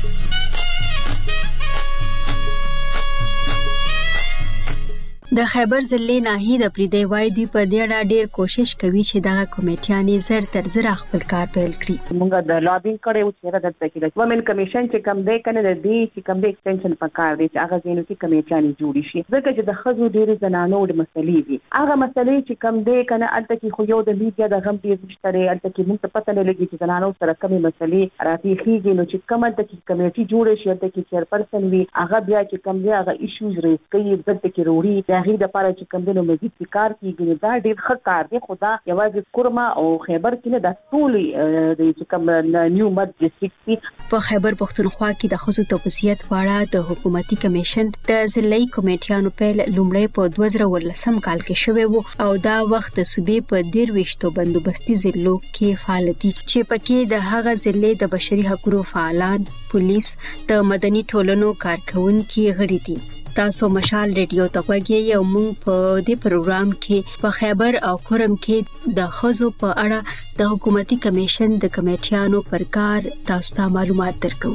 د خیبر ضلع ناحیه د پریدي وای دی په دې اړه ډیر کوشش کوي چې دا کمیټیانې زر تر زر خپل کار پیل کړي. موږ د لابینګ کړو چې د تکلیف ومن کمیشن چې کم دی کنه د دې چې کم دی ایکستنشن پکار دی چې هغه زینو کې کمیټیانې جوړی شي ځکه چې د خزو ډېر زنانو د مسلې دي هغه مسلې چې کم دی کنه الته کې خو یو د میډیا د غم دې مشتري الته کې موږ ته پته نه لګي چې زنانو سره کومې مسلې راځي نو چې کومه د کمیټي جوړ شي الته کې چیرپرسن وي هغه بیا چې کم دی هغه ایشوز ریز کوي دلته کې وروړي هغه د لپاره چې کوم دنو مزید کار کیږي دا ډیر ښه کار دی خدا یوازې کورما او خیبر کې نه د ټولي د چې کوم نیو مد ډیسټریکټ په خیبر پختونخوا کې د خصوصي توصیت واړه د حکومتي کمیشن د ضلعي کمیټیانو په لومړی په 2019 کال کې شوی وو او دا وخت د صوبې په 13 بندوبستي ضلعو کې فعال دي چې پکې د هغه ضلع د بشري حقوقو فعالان پولیس د مدني ټولنو کارکونکو غړي دي. تاسو مشال ریډیو ته وګورئ او موږ په دې پروګرام کې په خیبر او کرم کې د خزو په اړه د حکومتي کمیشن د کمیټیانو پر کار تاسو ته معلومات درکو.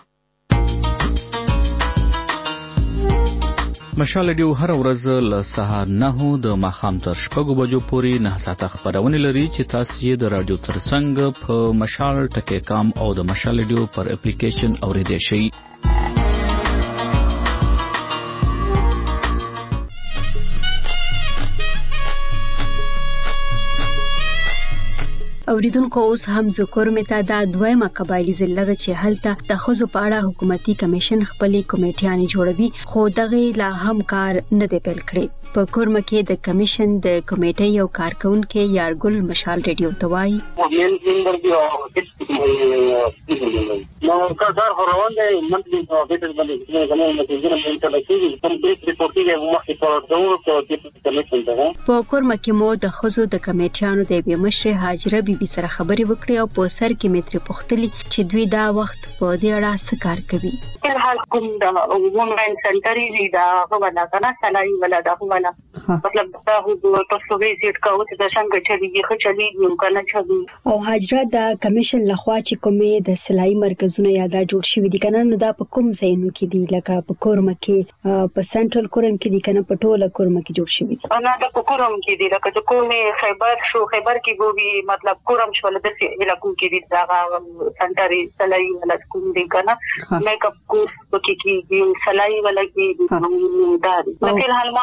مشال ریډیو هر ورځ له سهار 9 د ماښام تر 6 بجو پورې 9 ساعته خبرونه لري چې تاسو یې د رادیو ترڅنګ په مشال ټکی کام او د مشال ریډیو پر اپلیکیشن اوریدئ شئ. اوریدونکو اوس هم ذکر متا دا دویمه قبایلی ضلع چې هلته د خزو په اړه حکومتي کمیشن خپلې کمیټیانې جوړوي خو دغه لا هم کار نه دی پیل کړی. په کورم کې د کمیشن د کمیټې یو کارکونکو یارګل مشال ریډیو توای نو کار روان دی منځ په بیت باندې زموږ متوجه نه انټلیکټي کمپلیټ ریپورټینګ مخکې په ډول کې کمیشن ده. په کورم کې مو د خزو د کمیټیانو د بیمشر حاجره بي سره خبرې وکړې او په سر کې متر پختلي چې دوی دا وخت په دې اړه څه کار کوي. په حال کوم د وومن سنټر دی دا غواړه کنه سلای ولا دا غواړه مطلب دا هو تاسو ویزیټ کوو چې د څنګه چلیږي خو چلیږي کنه چلیږي او حاجره د کمیشن لخوا چې کومې د سلای مرکزونه یاده جوړ شوی دي کنه نو دا په کوم ځایونو کې دي لکه په کورم کې په سنټرل کورم کې دي کنه په ټوله کورم کې جوړ شوی دي. نه دا په کورم کې دي لکه چې کومې خیبر شو خیبر کې ګوبي مطلب کورم شو د علاقو کې دي دا سنټري سلای ولا کوم دي کنه میک اپ کورس پکې کې سلای ولا کې دا په هر حال ما خپل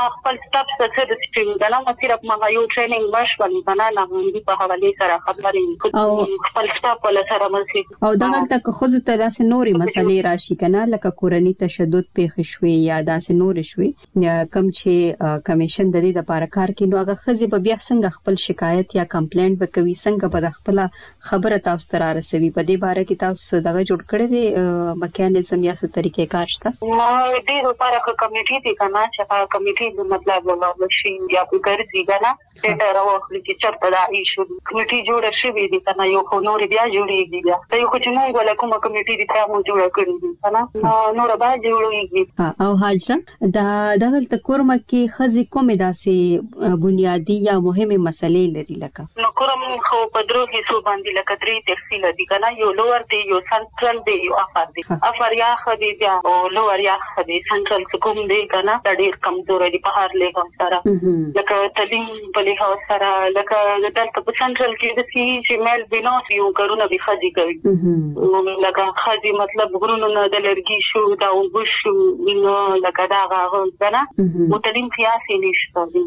سټاپ څه د سټیم دا نو صرف ما یو ټریننګ مشول بنانا باندې په حواله سره خبرې او خپل سټاپ ولا سره مرسي او دا وخت که خو ته داسې نورې مسلې راشي کنه لکه کورنۍ تشدد پیښ شوي یا داسې نور شوي کم چې کمیشن د دې لپاره کار کوي نو هغه خزي به بیا څنګه خپل شکایت یا کمپلینټ وکوي څنګه به خپل خبره تاسو ته رسوي په دې باره کې تاسو دغه جوړ کړی دی میکانیزم یا څه طریقې کار شته دې لپاره کمیټي دي کنه چې کمیټي د مطلب وشي یا په ګرځي کنه ډېر راوخلي چې چرته دا ایشو کمیټي جوړ شي دي کنه یو خو نور بیا جوړیږي بیا دا یو چې موږ ولا کومه کمیټي دي تاسو جوړ کړی دي کنه نور به جوړیږي او حاجره دا دغه کورمه کې خزي کومه داسې بنیادی یا مهمه مسلې لري لکه نو کوم خو په درو هیڅ باندې لکه درې تفصیل دي کنه یو لوور دی یو سنټرل دی یو افر دی افر یا خدي بیا او لوور یا خدي سنټرل کوم دی کنه دا ډیر کمزور دی په هر لیول سره لکه تعلیم په لیول سره لکه دلته په سنټرل کې د چې مل بیناس یو کارونه به خدي کوي لکه خدي مطلب غرونو نه د لرګي شو دا وګشو نو لکه دا غاغه کنه متعلم سیاسي نشته دي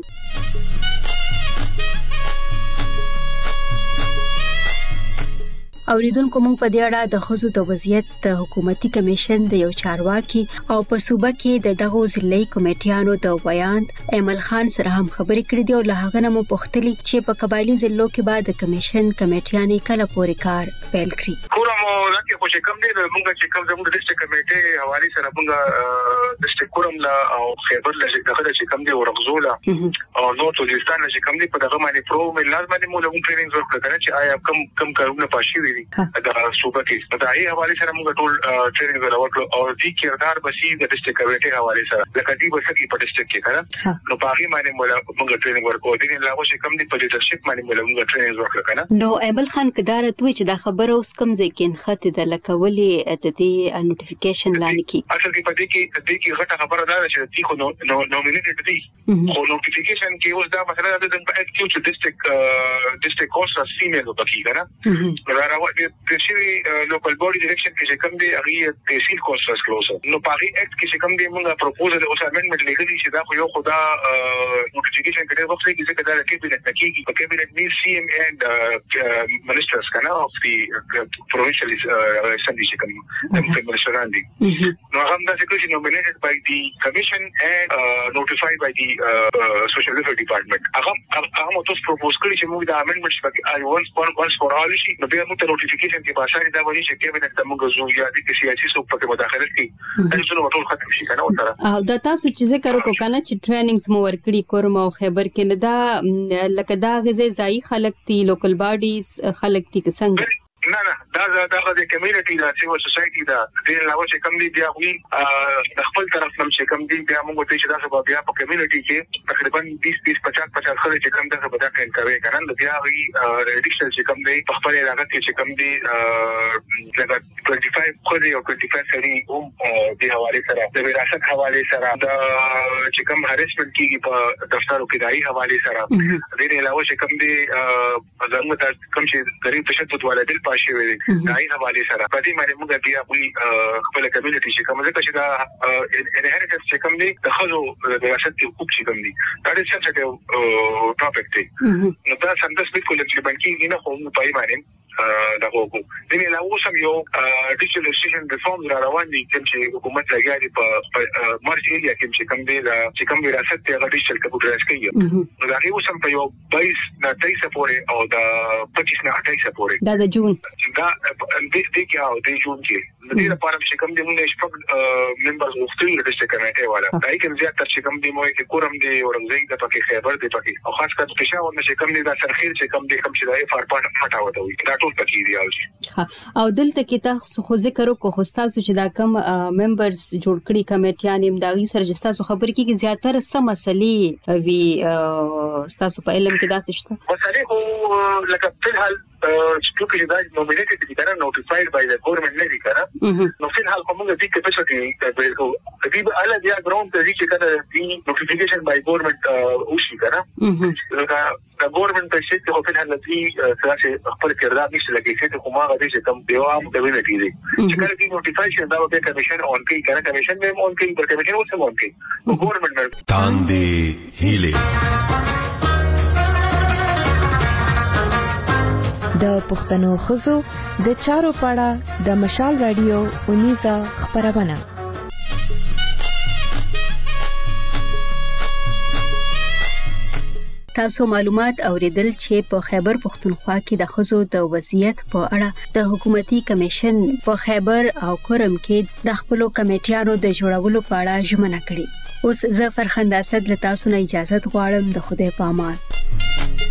اوریدونکو موږ په دې اړه د خزو د وضعیت د حکومتي کمیشن د یو چارواکي او په صوبه کې د دغه ضلعي کمیټیانو د بیان ایمل خان سره هم خبرې کړې دي او له هغه نه مو پوښتنه چې په قبایلی ضلعو کې بعد د کمیشن کمیټیانې کله پورې کار پیل کړي کورم لکه خو چې کم دي موږ چې کم زموږ د ډیسټریکټ کمیټې حواله سره موږ ډیسټریکټ کورم لا او خیبر لږه دغه چې کم دي ورغزوله او نو ټولستان چې کم دي په دغه باندې پرو مې لازم باندې موږ ټریننګ ورکړو چې آیا کم کارونه پاشي دا صوبه کې دا یې حواله سره موږ ټول ټریننګ ورکړو او دې کردار بسي د ډیسټریکټ کمیټې حواله سره لکه دې بسکی په ډیسټریکټ کې کنه نو باغی باندې موږ ټریننګ ورکړو دې نه لاغو چې کم دي په لیدرشپ باندې موږ ټریننګ ورکړو کنه نو ایمل خان کدار توې چې دا خبره اوس کم ځکه خطه د لکولې د دې نوټیفیکیشن لاندې کې اصل کې پدې کې غټه خبره ده چې دې خو نومینیټډ دي خو نوټیفیکیشن کې اوس دا مسله ده د اکټیو چې ډیسټریکټ کورس فیمیل وبکی کنه راوړل د شری لوکل بودی ډایریکشن کې کوم دی هغه تحصیل کورسز کلوز نو پاري اکټ کې کوم دی موږ پروپوزل او امندمنت لګلی چې دا خو یو خدا نوټیفیکیشن کې وخت لګي چې دا کیبینټ نکېږي په کیبینټ می سی ام اینڈ منسٹرز کنه اف دی پرووینشل اسمبلی چې کوم د منسټران دي نو هغه د سکرټری نومینیټډ بای دی کمیشن اینڈ نوټیفایډ بای دی سوشل ویلفیر ډپارټمنټ هغه مو تاسو پروپوز کړی چې موږ د امندمنت چې ونس فور آل شي نو بیا موږ نوټیفیکیشن کې باساري دا ونی چې کیبینټ ته موږ زو یا د سیاسي څوک په مداخله کوي دا څه ټول ختم شي کنه وتره او دا تاسو چې ذکر وکړه کنه چې ټریننګز مو ورکړي کورم او خیبر کې نه دا لکه دا غزه ځای خلک دي لوکل باډیز خلک دي څنګه نه دا د کمیونټي د سیول سوسايټي دا د علاوه چې کم دي بیا وی د خپل طرف نم چې کم دي بیا موږ ته چې دا سبب بیا په کمیونټي کې تقریبا 20-50 خلک چې کم ده په دا کې کوي کنه بیا وی ریډیشنل چې کم دي په خپل علاقه کې چې کم دي لکه 25 خوري او 25 سړي هم د حواله سره د وراثت حواله سره د چې کم هریسمنت کیږي په دفترو کې دای حواله سره د علاوه چې کم دي زموږ ته کم چې غریب تشدد ولادل پاشي وي دای حواله سره په دې باندې موږ بیا وی خپل کمیونټي چې کوم ځکه چې دا انهریټنس چې کوم دي د خلکو د وراثت حقوق چې کوم دي دا ډېر سنسټیو ټاپک دی نو دا څنګه بالکل چې باندې نه خو په باندې دا وګورو د نه لا اوسم یو ډیجیټل ریجستریشن ریفورم را روان دي چې حکومت لګیا دي په مرج ایریا کې کوم دي چې کوم وراثت ته ډیجیټل کمپیوټرایز کوي نو دا اوسم په یو 22 نه 23 پورې او دا 25 نه 28 پورې دا د جون دا د کې او د جون کې د دې لپاره چې کوم دي موږ شپږ ممبرز وختي د ډیسټریکټ کمیټې والا دای کوم زیات چې کوم دي مو کې کورم دي اورنګزي د پکې خیبر دي پکې او خاص کر پېښور چې کوم دي دا سرخیر چې کوم دي کوم چې د اف ار پارت هټاو ته وي دا ټول پکې دی او دلته کې تاسو خو ذکر وکړو خو تاسو چې دا کم ممبرز جوړ کړي کمیټیان هم دا غي سره تاسو خبر کې زیاتره سم مسلې وی تاسو په علم کې داسې شته مسلې خو لکه په حال چې دا نومینیټډ دي کنه نوټیفایډ بای د ګورنمنت نه دي کنه نو په حال کومه دي کې څه دي د اله دی ګراوند ته چې کنه دی نوټیفیکیشن بای ګورنمنت او شي کنه د ګورنمنت په شته خو په حالتي سره خپل کردار نشته لکه چې کومه غوډه چې کوم دیوام د وینې کیږي چې کله کې نوټیفیکیشن دا په کمیشن اون کوي کنه کمیشن به اون کوي پر کمیشن اوسه اون کوي ګورنمنت تاندې هیله د پښتنو خزو د چارو پاړه د مشال رادیو 19 خبرونه تاسو معلومات اوریدل چې په خیبر پختونخوا کې د خزو د وضعیت په اړه د حکومتي کمیشن په خیبر او کرم کې د خپل کمیټیانو د جوړولو په اړه ژمنه کړې. اوس ظفر خان اسد له تاسو نه اجازه غواړم. د خدای په امان.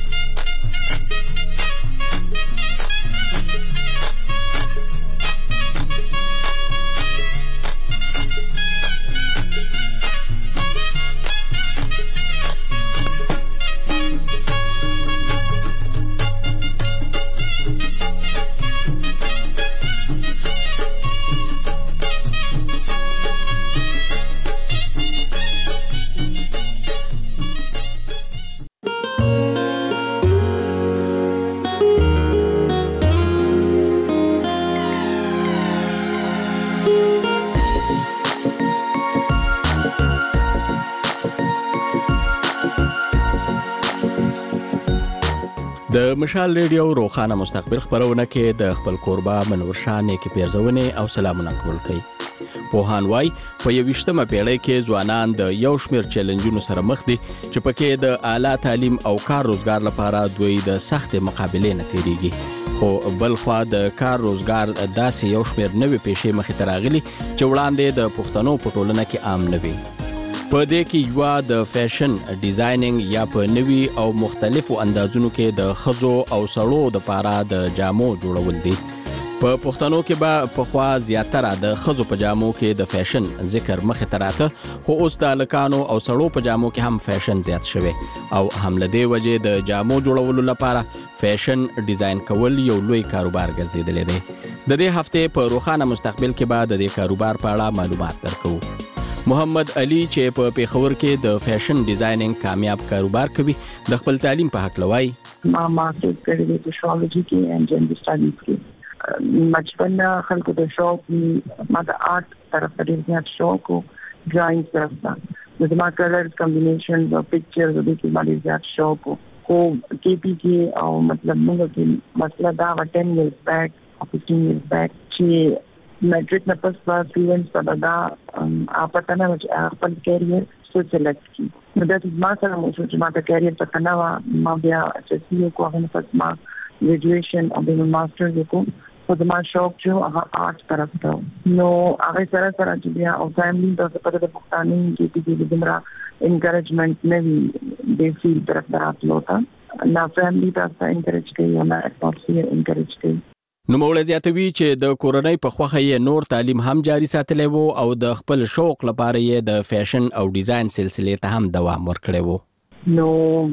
د مشال ریډیو روخانه مستقبل خبرونه کې د خپل قربا منور شانې کې پیرزونه او سلامونه قبول کړي. پوهان وای په 20مه پیړۍ کې ځوانان د یو شمېر چیلنجونو سره مخ دي چې پکې د اعلی تعلیم او کار روزګار لپاره دوی د سخت مقابلې نه تیریږي. خو بل خوا د کار روزګار داسې یو شمېر نوې پیښې مخې ته راغلي چې وړاندې د پښتنو په ټولنه کې عام نه وي. په دې کې یو د فیشن ډیزاینینګ یا په نوي او مختلفو اندازونو کې د خزو او سړو د لپاره د جامو جوړول دي. په پښتنو کې به په خوا زیاتره د خزو په جامو کې د فیشن ذکر مخ ته راته، خو اوس د لکانو او سړو په جامو کې هم فیشن زیات شوی او هم لدې وجه د جامو جوړولو لپاره فیشن ډیزاین کول یو لوی کاروبار ګرځیدلی دی. د دې هفته په روخانه مستقبل کې به د دې کاروبار په اړه معلومات درکو. محمد علي چې په پیښور کې د فیشن ډیزاینینګ کامیاب کاروبار کوي د خپل تعلیم په حق لوي. ما ماسټر کړی دی په سوشیولوژي کې او جنرال سټډیز کې. بچپن خلکو د شوق ما د آرټ طرف ته ډېر شوق او ډرایینګ طرف ته د ما کلر کمبینیشن او پکچرز د دې باندې زیات شوق او کې کې او مطلب موږ کې مسله دا 10 years back او 15 years back چې میټرک نه پس اسټوډنټس په دا پته نه چې خپل کیریئر څه سلیکټ کړي. نو دا چې ما سره مو چې ما د کیریئر پته نه و، ما بیا چې کو هغه پس ما ګریجویشن او د ماستر کو خو د ما شوق چې هغه آرټ طرف ته نو هغه سره چې بیا او فیملی د په د پښتاني کې د دمرا انکریجمنت نه وی د فیل طرف دراتلوتا نا فیملی تاسو انکریج کوي او نا اټماسفیر انکریج کوي. نو موږ زیاتوي چې د کورنۍ په خوخه یې نور تعلیم هم جاری ساتلی وو او د خپل شوق لپاره یې د فیشن او ډیزاین سلسله ته هم دوام ورکړی وو. نو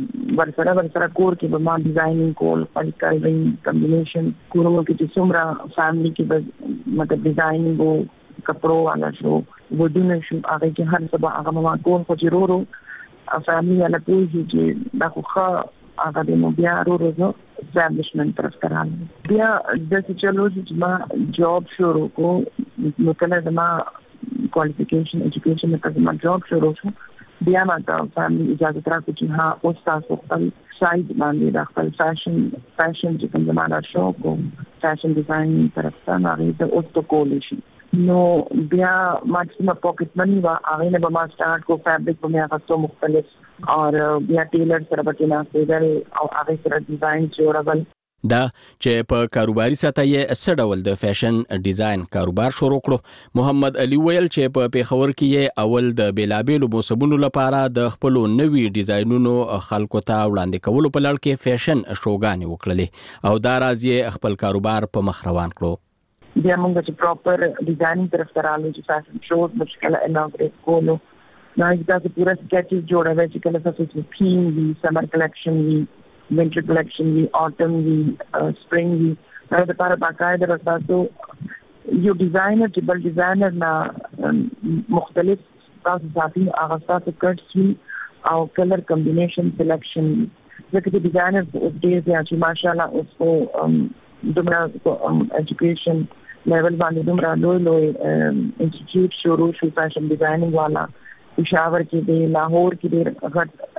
ورسره کور کې به ما ډیزاینینګ کول، کلرینګ کمبینیشن کورونو کې چې څومره فیملی کې به مطلب ډیزاینینګ وو، کپړو والا شو، ودونه شو، هغه کې هر څه به هغه ما کول خو چې ورو فیملی والا پوهیږي چې دا خو ښه هغه د نو بیا ورو اسټابلیشمنت طرف ته راغلی. بیا د سوشیولوژي چې ما جاب شروع کو نو کله د ما کوالیفیکیشن ایجوکیشن کې ما جاب شروع شو، بیا ما ته فیملی اجازه راکړه چې ها اوس تاسو خپل سایډ باندې د خپل فیشن چې کوم زمانه شوق او فیشن ډیزاین طرف ته هغه د اوس ته کول شي. نو بیا ما چې ما پاکټ منی وا هغه نه به ما سٹارټ کو فیبرک په هغه څو مختلف اور بیا ټیلر سره به نه سیدل او هغه سره ډیزاین جوړول. دا چې په کاروباري سطح یې څه ډول د فیشن ډیزاین کاروبار شروع کړو. محمد علي ویل چې په پیښور کې یې اول د بیلابېلو موسمونو لپاره د خپل نوي ډیزاینونو خلکو ته وړاندې کولو په لړ کې فیشن شوګانې وکړلې او دا راز یې خپل کاروبار په مخ روان کړو. بیا موږ چې پراپر ډیزاینینګ طرف ته راغلو چې فیشن شوز مشکل اناګریټ کولو، نو دا چې پورا سکیچز جوړوي چې کله تاسو تھیم وی، سمر کلیکشن وی، winter collection وی، autumn وی، spring وی، دا د لپاره باقاعده تاسو یو ډیزاینر چې بل ډیزاینر نه مختلف تاسو ساتي هغه تاسو کټس وی او کلر کمبینیشن سلیکشن ځکه ډیزاینر ډېر چې ماشاءالله اوس په دومره ایجوکیشن لیول باندې دومره لوی انسټیټیوټ شروع شو فیشن ډیزاینینګ والا پېښور کې دی، لاهور کې ډېر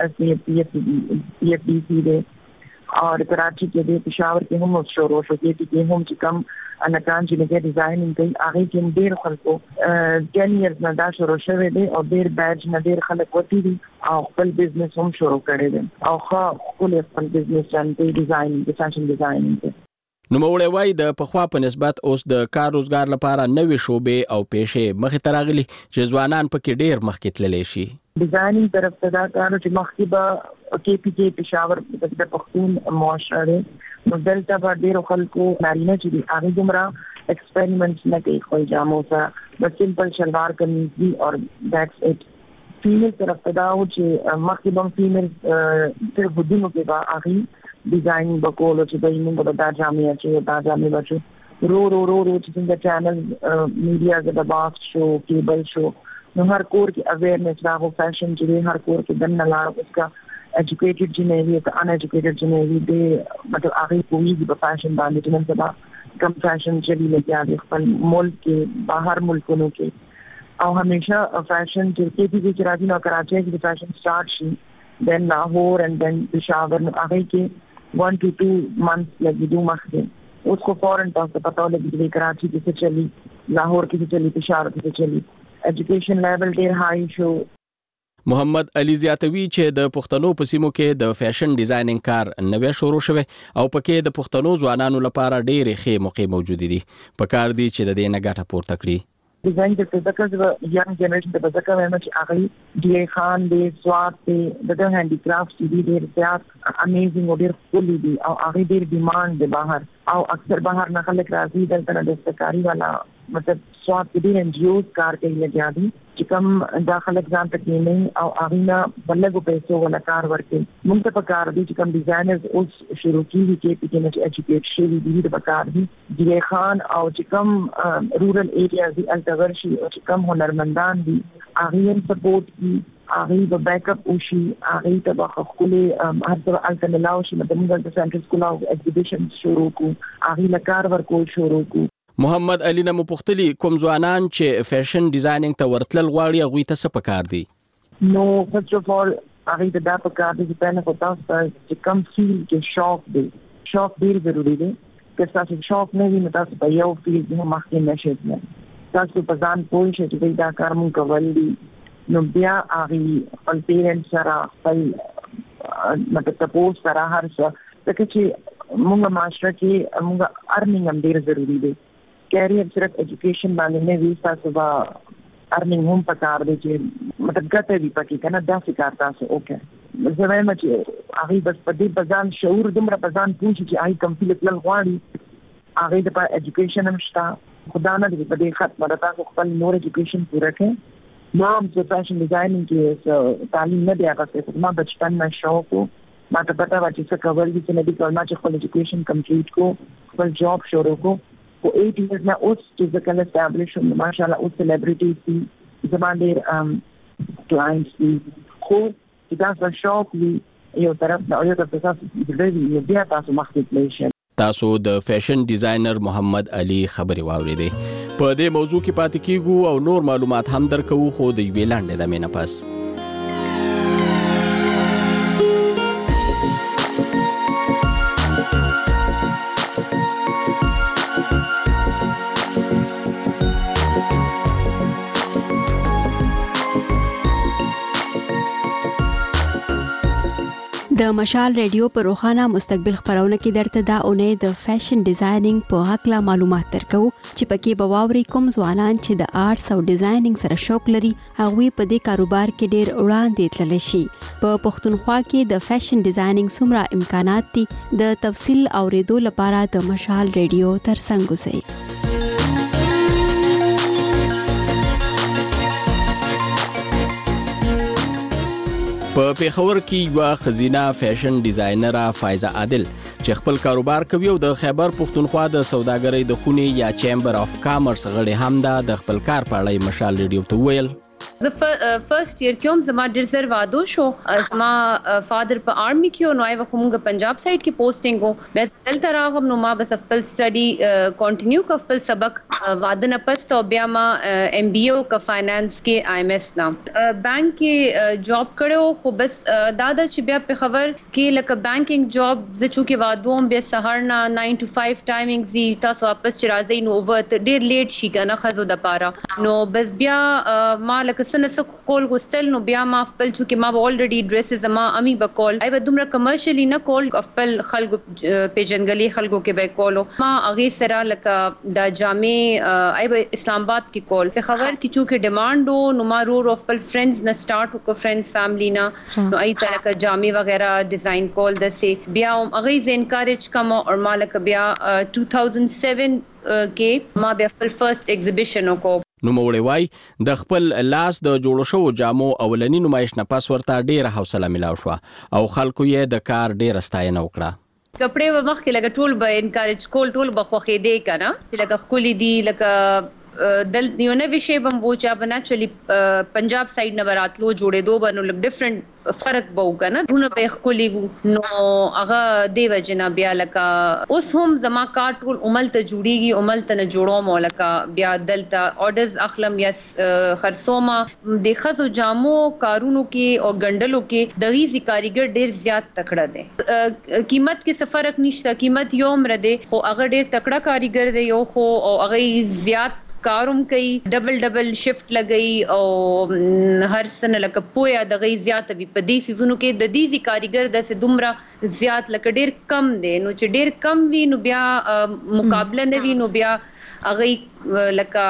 غټ PFDC دی او کراچي کې دی، پېښور کې هم شروع شو کې هم چې کم انکان چې لګي ډیزاینینګ کوي هغه کې ډېر خلکو 10 years نه دا شروع شوی دی او ډېر بیج نه ډېر خلک وتی دي او خپل بزنس هم شروع کړی دی او خپل بزنس باندې ډیزاینینګ فیشن ډیزاینینګ. نو مولوی وای د پخوا په نسبت اوس د کار روزګار لپاره نوې شوبې او پیښې مخې ته راغلي چې ځوانان پکې ډېر مخکې تللی شي. ډیزاینینګ طرف ته دا کار چې مخکې به KPK پېښور د پښتون معاشره دی، نو دلته به ډېرو خلکو نارینه چې دي هغې دومره ایکسپریمنټس نه کوي خپل جامو سره، بس سمپل شلوار کمیز دي او دیټس اټ. فیمیل طرف ته دا و چې مخکې به فیمیل صرف ودونو کې به هغې ډیزاینینګ به کولو چې دوی موږ به دا جامې اچوو دا جامې به اچوو. رو چې څنګه چینل میډیا د باکس شو کیبل شو نو هر کور کې اویرنس راغو فیشن چې دی هر کور کې دننه لاړ اس کا ایجوکیټډ جنې وي که ان ایجوکیټډ جنې وي دی مطلب هغه کوي په فیشن باندې چې نن سبا کم فیشن چلی لګیا دی خپل ملک کې بهر ملکونو کې او همیشه فیشن چې کې راځي نو کراچي کې فیشن سٹارټ شي دین لاهور اینڈ دین پېښور نو هغه کې 1 to 2 months لګي دوه مخکې اوس خو فورن تاسو پتاو لګي چې کراچي کې څه چلی لاهور کې چلی پېښور کې چلی ایجوکیشن لیول ډیر های شو. محمد علي زیاتوي چې د پښتنو په سیمو کې د فیشن ډیزاینینګ کار نوې شروع شوی او پکې د پښتنو ځوانانو لپاره ډېرې ښې موقع موجود دي. په کار دي چې د دې نه ګټه پورته کړي. ډیزاین د ځکه یانګ جنریشن د ځکه وایم چې هغه دی خان دی سواد دی د هاندي کرافټ دی ډیر زیات امیزینګ او ډیر خولي دي او هغه ډیر ډیماند دی بهر او اکثر بهر نه خلک راځي دلته د دستکاری والا مطلب سواد کې ان جی اوز کار کوي لګیا دي چې کوم داخله ځان ته کې نه او هغه نه بلګو پیسو ولا کار ورکړي. موږ ته په کار دي چې کوم ډیزاینرز اوس شروع کیږي کې په کې ایجوکیټ شي دي د کار دي دی خان او چې کوم رورل ایریاز دي التورشي او چې کوم هنرمندان دي هغه سپورټ کی هغه د بیک اپ او شي هغه ته په خپل هر څه التنلاو شي مطلب موږ د سنټرل سکول او ایگزیبیشن شروع کو هغه لکار ورکو شروع کو. محمد علي نه مپختلی کوم ځوانان چې فیشن ډیزاینینګ ته ورتلل غواړي هغه ته څه پکار دي؟ نو فرست اف اول هغه ته دا پکار دي چې په نه تاسو چې کم فیل کې شوق دی شوق ډیر ضروری دی که تاسو شوق نه وي نو تاسو په یو فیل کې مخکې نشئ نه تاسو په ځان پوه شئ چې دا کار مونږ کول دي نو بیا هغه خپل پیرنټس سره خپل مطلب تاسو سره هر څه ځکه چې مونږ معاشره کې مونږ ارنینګ هم ډیر ضروری دی. کیریئر صرف ایجوکیشن باندې نه وي تاسو با ارنینګ هم پکار دی چې مطلب ګټه وي پکې کنه دا فکر تاسو اوکې زه وایم چې هغه بس په دې بزان شعور دومره بزان پوښي چې هغه کمپلیټ لل غواړي هغه د ایجوکیشن هم شته خدا نه دی په دې خط مرته تاسو خپل نور ایجوکیشن پوره کړئ. ما هم چې فیشن ډیزاینینګ کې تعلیم نه دی هغه ما بچپن نه شوق ما ته پته و چې څه کول دي چې نه دي کول ما چې خپل ایجوکیشن کمپلیټ کو خپل جاب شروع کو for 8 years now us to the kind of establishment mashallah us celebrities die zaman der clients die خو تاسو شوق وي یو طرف نه یو طرف تاسو دې بیا تاسو مخکې پلیشن. تاسو د فیشن ډیزاینر محمد علي خبري واوریدې. په دې موضوع کې پاتې کیږو او نور معلومات هم درکو خو د یوې لاندې د مینه پاس. د مشال ریډیو پر روخانه مستقبل خبرونه کې درته دا اونۍ د فیشن ډیزاینینګ په حق لا معلومات درکو چې پکې به واوري کوم ځوانان چې د آرټس او ډیزاینینګ سره شوق لري هغه په دې کاروبار کې ډېر وړاندې تللی شي. په پښتونخوا کې د فیشن ډیزاینینګ څومره امکانات دي د تفصیل اوریدو لپاره د مشال ریډیو ترڅنګ اوسئ. په پیښور کې یو خزینه فیشن ډیزاینر فایزه عادل چې خپل کاروبار کوي او د خیبر پښتونخوا د سوداګرۍ د خونې یا چیمبر اف کامرس غړي هم د خپل کار په اړه مشال ریډیو ته ویل. زه فرست ایئر کې هم زما ډېر زر وادو شو. زما فادر په آرمي کې نو آی وخت موږ پنجاب سایډ کې پوسټینګ وو. بس دلته راغم نو ما بس خپل سټډي کنټینیو ک خپل سبق واده نه پس ته بیا ما ام بي او ک فاینانس کې آی ام ایس نام بانک کې جاب کړو. خو بس دادا چې بیا په خبر کې لکه بانکینګ جاب ز چونکې وادوم بیا سهار نه 9 to 5 ټایمینګ زی تاسو واپس چې راځي نو وخت ډېر لیټ شي کنه خزو د پاره نو بس بیا ما لکه سنه کول غوستل نو بیا ما خپل چې ما الریډي ډریسز ما امی بکول ای به دومره کمرشلی نه کول خپل خلکو پیجنګلی خلکو کې به کولو ما اغه سره لکه د جامع ای به اسلام آباد کې کول په خبر کې چې ډیماند نو ما رو خپل فرندز نه سٹارټ وکړ فرندز فیملی نه نو ای طرح کا جامع وغیرہ ډیزاین کول د سي بیا اغه ز انکریج کم او مالک بیا 2007 کې ما بیا خپل فرست ایگزیبیشن وکړ. نو موړی وای د خپل لاس د جوړو شو جامو اولنی نمایش نه پس ورته ډیره حوصله ملاو شو او خلکو یې د کار ډیره ستاینه وکړه. کپڑے و مخ کې لګ ټول به انکریج کول ټول بخوخې دی کنه چې لګ خولي دی لګ دل یو نه وشي بمبو چا بنچلی پنجاب سایډ نه براتلو جوړې دو بنو لګ ډیفرنٹ فرق بو کنه دونه په خولي نو هغه دی وجنا بیا لکا اوس هم زما کار ټول عمل ته جوړیږي عمل ته نه جوړو مولکا بیا دلته اورډرز اخلم یا خرصوما د خزو جامو کارونو کې او ګندلو کې د غیزي کاریګر ډیر زیات تکړه دي. قیمت کې څه فرق نشته قیمت یو مر دي خو هغه ډیر تکړه کاریګر دی یو خو او هغه زیات کاروم کوي ډبل شفت لګي او هر سنه لکه پویا د غي زیات وي په دې سيزونو کې د دې کاریګر د سه دومره زیات لکه ډیر کم دي نو چې ډیر کم وي نو بیا مقابله نه وي نو بیا هغه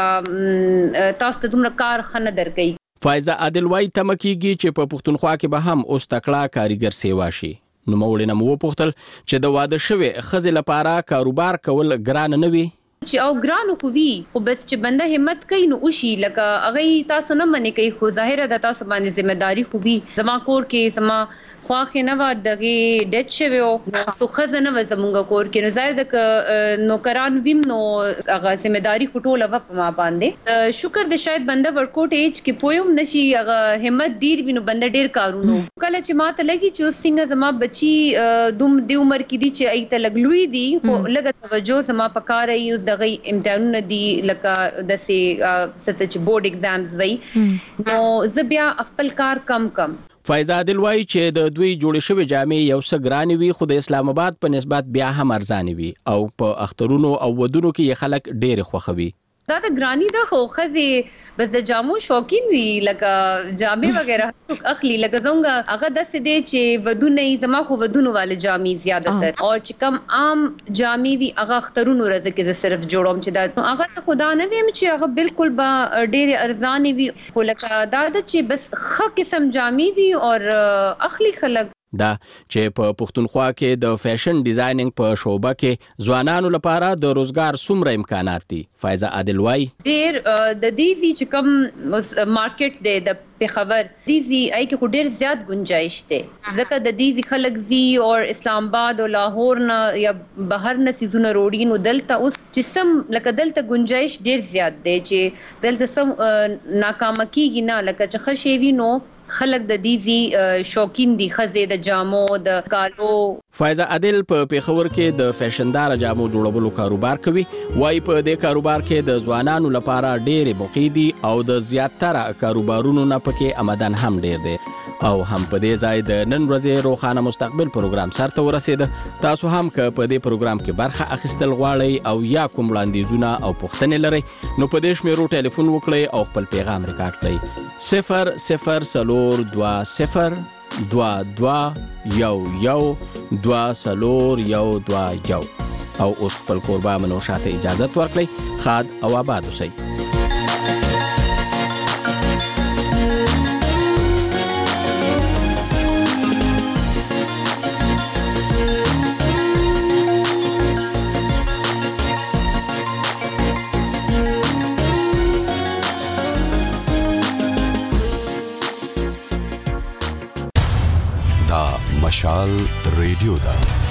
لکه تاسو ته دومره کار خنه درکې. فایزه عادل وای تمکیږي چې په پښتونخوا کې به هم اوس تکړه کاریګر سیوا شي. نو موړ نه مو پوښتل چې د واده شوی خزل لپاره کاروبار کول ګران نه وي چې او ګرانو خو وی خو بس چې بنده همت کوي نو وشي لکه هغه تاسو نه منې کوي خو ظاهر ده تاسو باندې ذمہ داری خو وی زما کور کې زما خواخې نه و دغه ډټ شوی او سو خزنه و زمونږ کور کې نو ظاهر ده نوکران ویم نو هغه ذمہ داری خټول و په ما باندې شکر دې شاید بنده ورکوټ ایج کې پویم نشي هغه همت ډیر وینو بنده ډیر کارونو کله چې ماته لګي چې څنګه زما بچي دوم دی عمر کې دي چې ایت لګلوي دي خو لګ توجه زما پکار ای دغه امتحانونه دي لکه د سي ستچ بورډ ایگزامز وای نو زبیا خپل کار کم فایزه عادل وای چې د دوی جوړ شوی جامع یو څه ګران وي خو د اسلام آباد په نسبت بیا هم ارزان وي او په اخترونو او ودونو کې خلک ډېر خوښوي. دا د ګرانی د خو خزي بس د جامو شوقین وی لکه جامع وغیرہ اخلي لکه زونګه هغه د سدې چې ودونه زما خو ودونو والے جامع زیاده تر او چې کم عام جامع وی هغه اخترونو رزه کې صرف جوړوم چې دا هغه خدا نه ویم چې هغه بالکل با ډېر ارزان وی خو لکه دا چې بس خ قسم جامع وی او اخلي خلک دا چې په پښتونخوا کې د فیشن ډیزاینینګ په شوبه کې ځوانانو لپاره د روزګار څومره امکانات دي. فایزه عادل وای ډیر د دې چې کوم مارکیټ دی د په خبر دې ای کې ډیر زیات گنجائش ده ځکه د دې خلک زی او اسلام آباد او لاهور نه یا بهر نه سيزونه روډي نو دلته اوس جسم لکه دلته گنجائش ډیر زیات ده چې دلته سم ناکام کیږي نه لکه چې خشوي نو خلک د دیزي شوقین دي خزه د جامو د کالو. فایزه عادل په پیښور کې د فیشندار جامو جوړولو کاروبار کوي وای په دې کاروبار کې د ځوانانو لپاره ډېر موقع دي او د زیاتره کاروبارونو نه پکې آمدن هم ډېر دي او هم په دې ځای د نن ورځې روخانه مستقبل پروګرام سره ورسید. تاسو هم که په دې پروګرام کې برخه اخیستل غواړئ او یا کوم وړاندیزونه او پوښتنې لرئ نو په دې شمیرو ټلیفون وکړئ او خپل پیغام ریکارډ کړئ 00020 22 او اوس خپل قربا منو شاته اجازه ورکړئ. خاد او آباد اوسئ. مشال ریډیو دا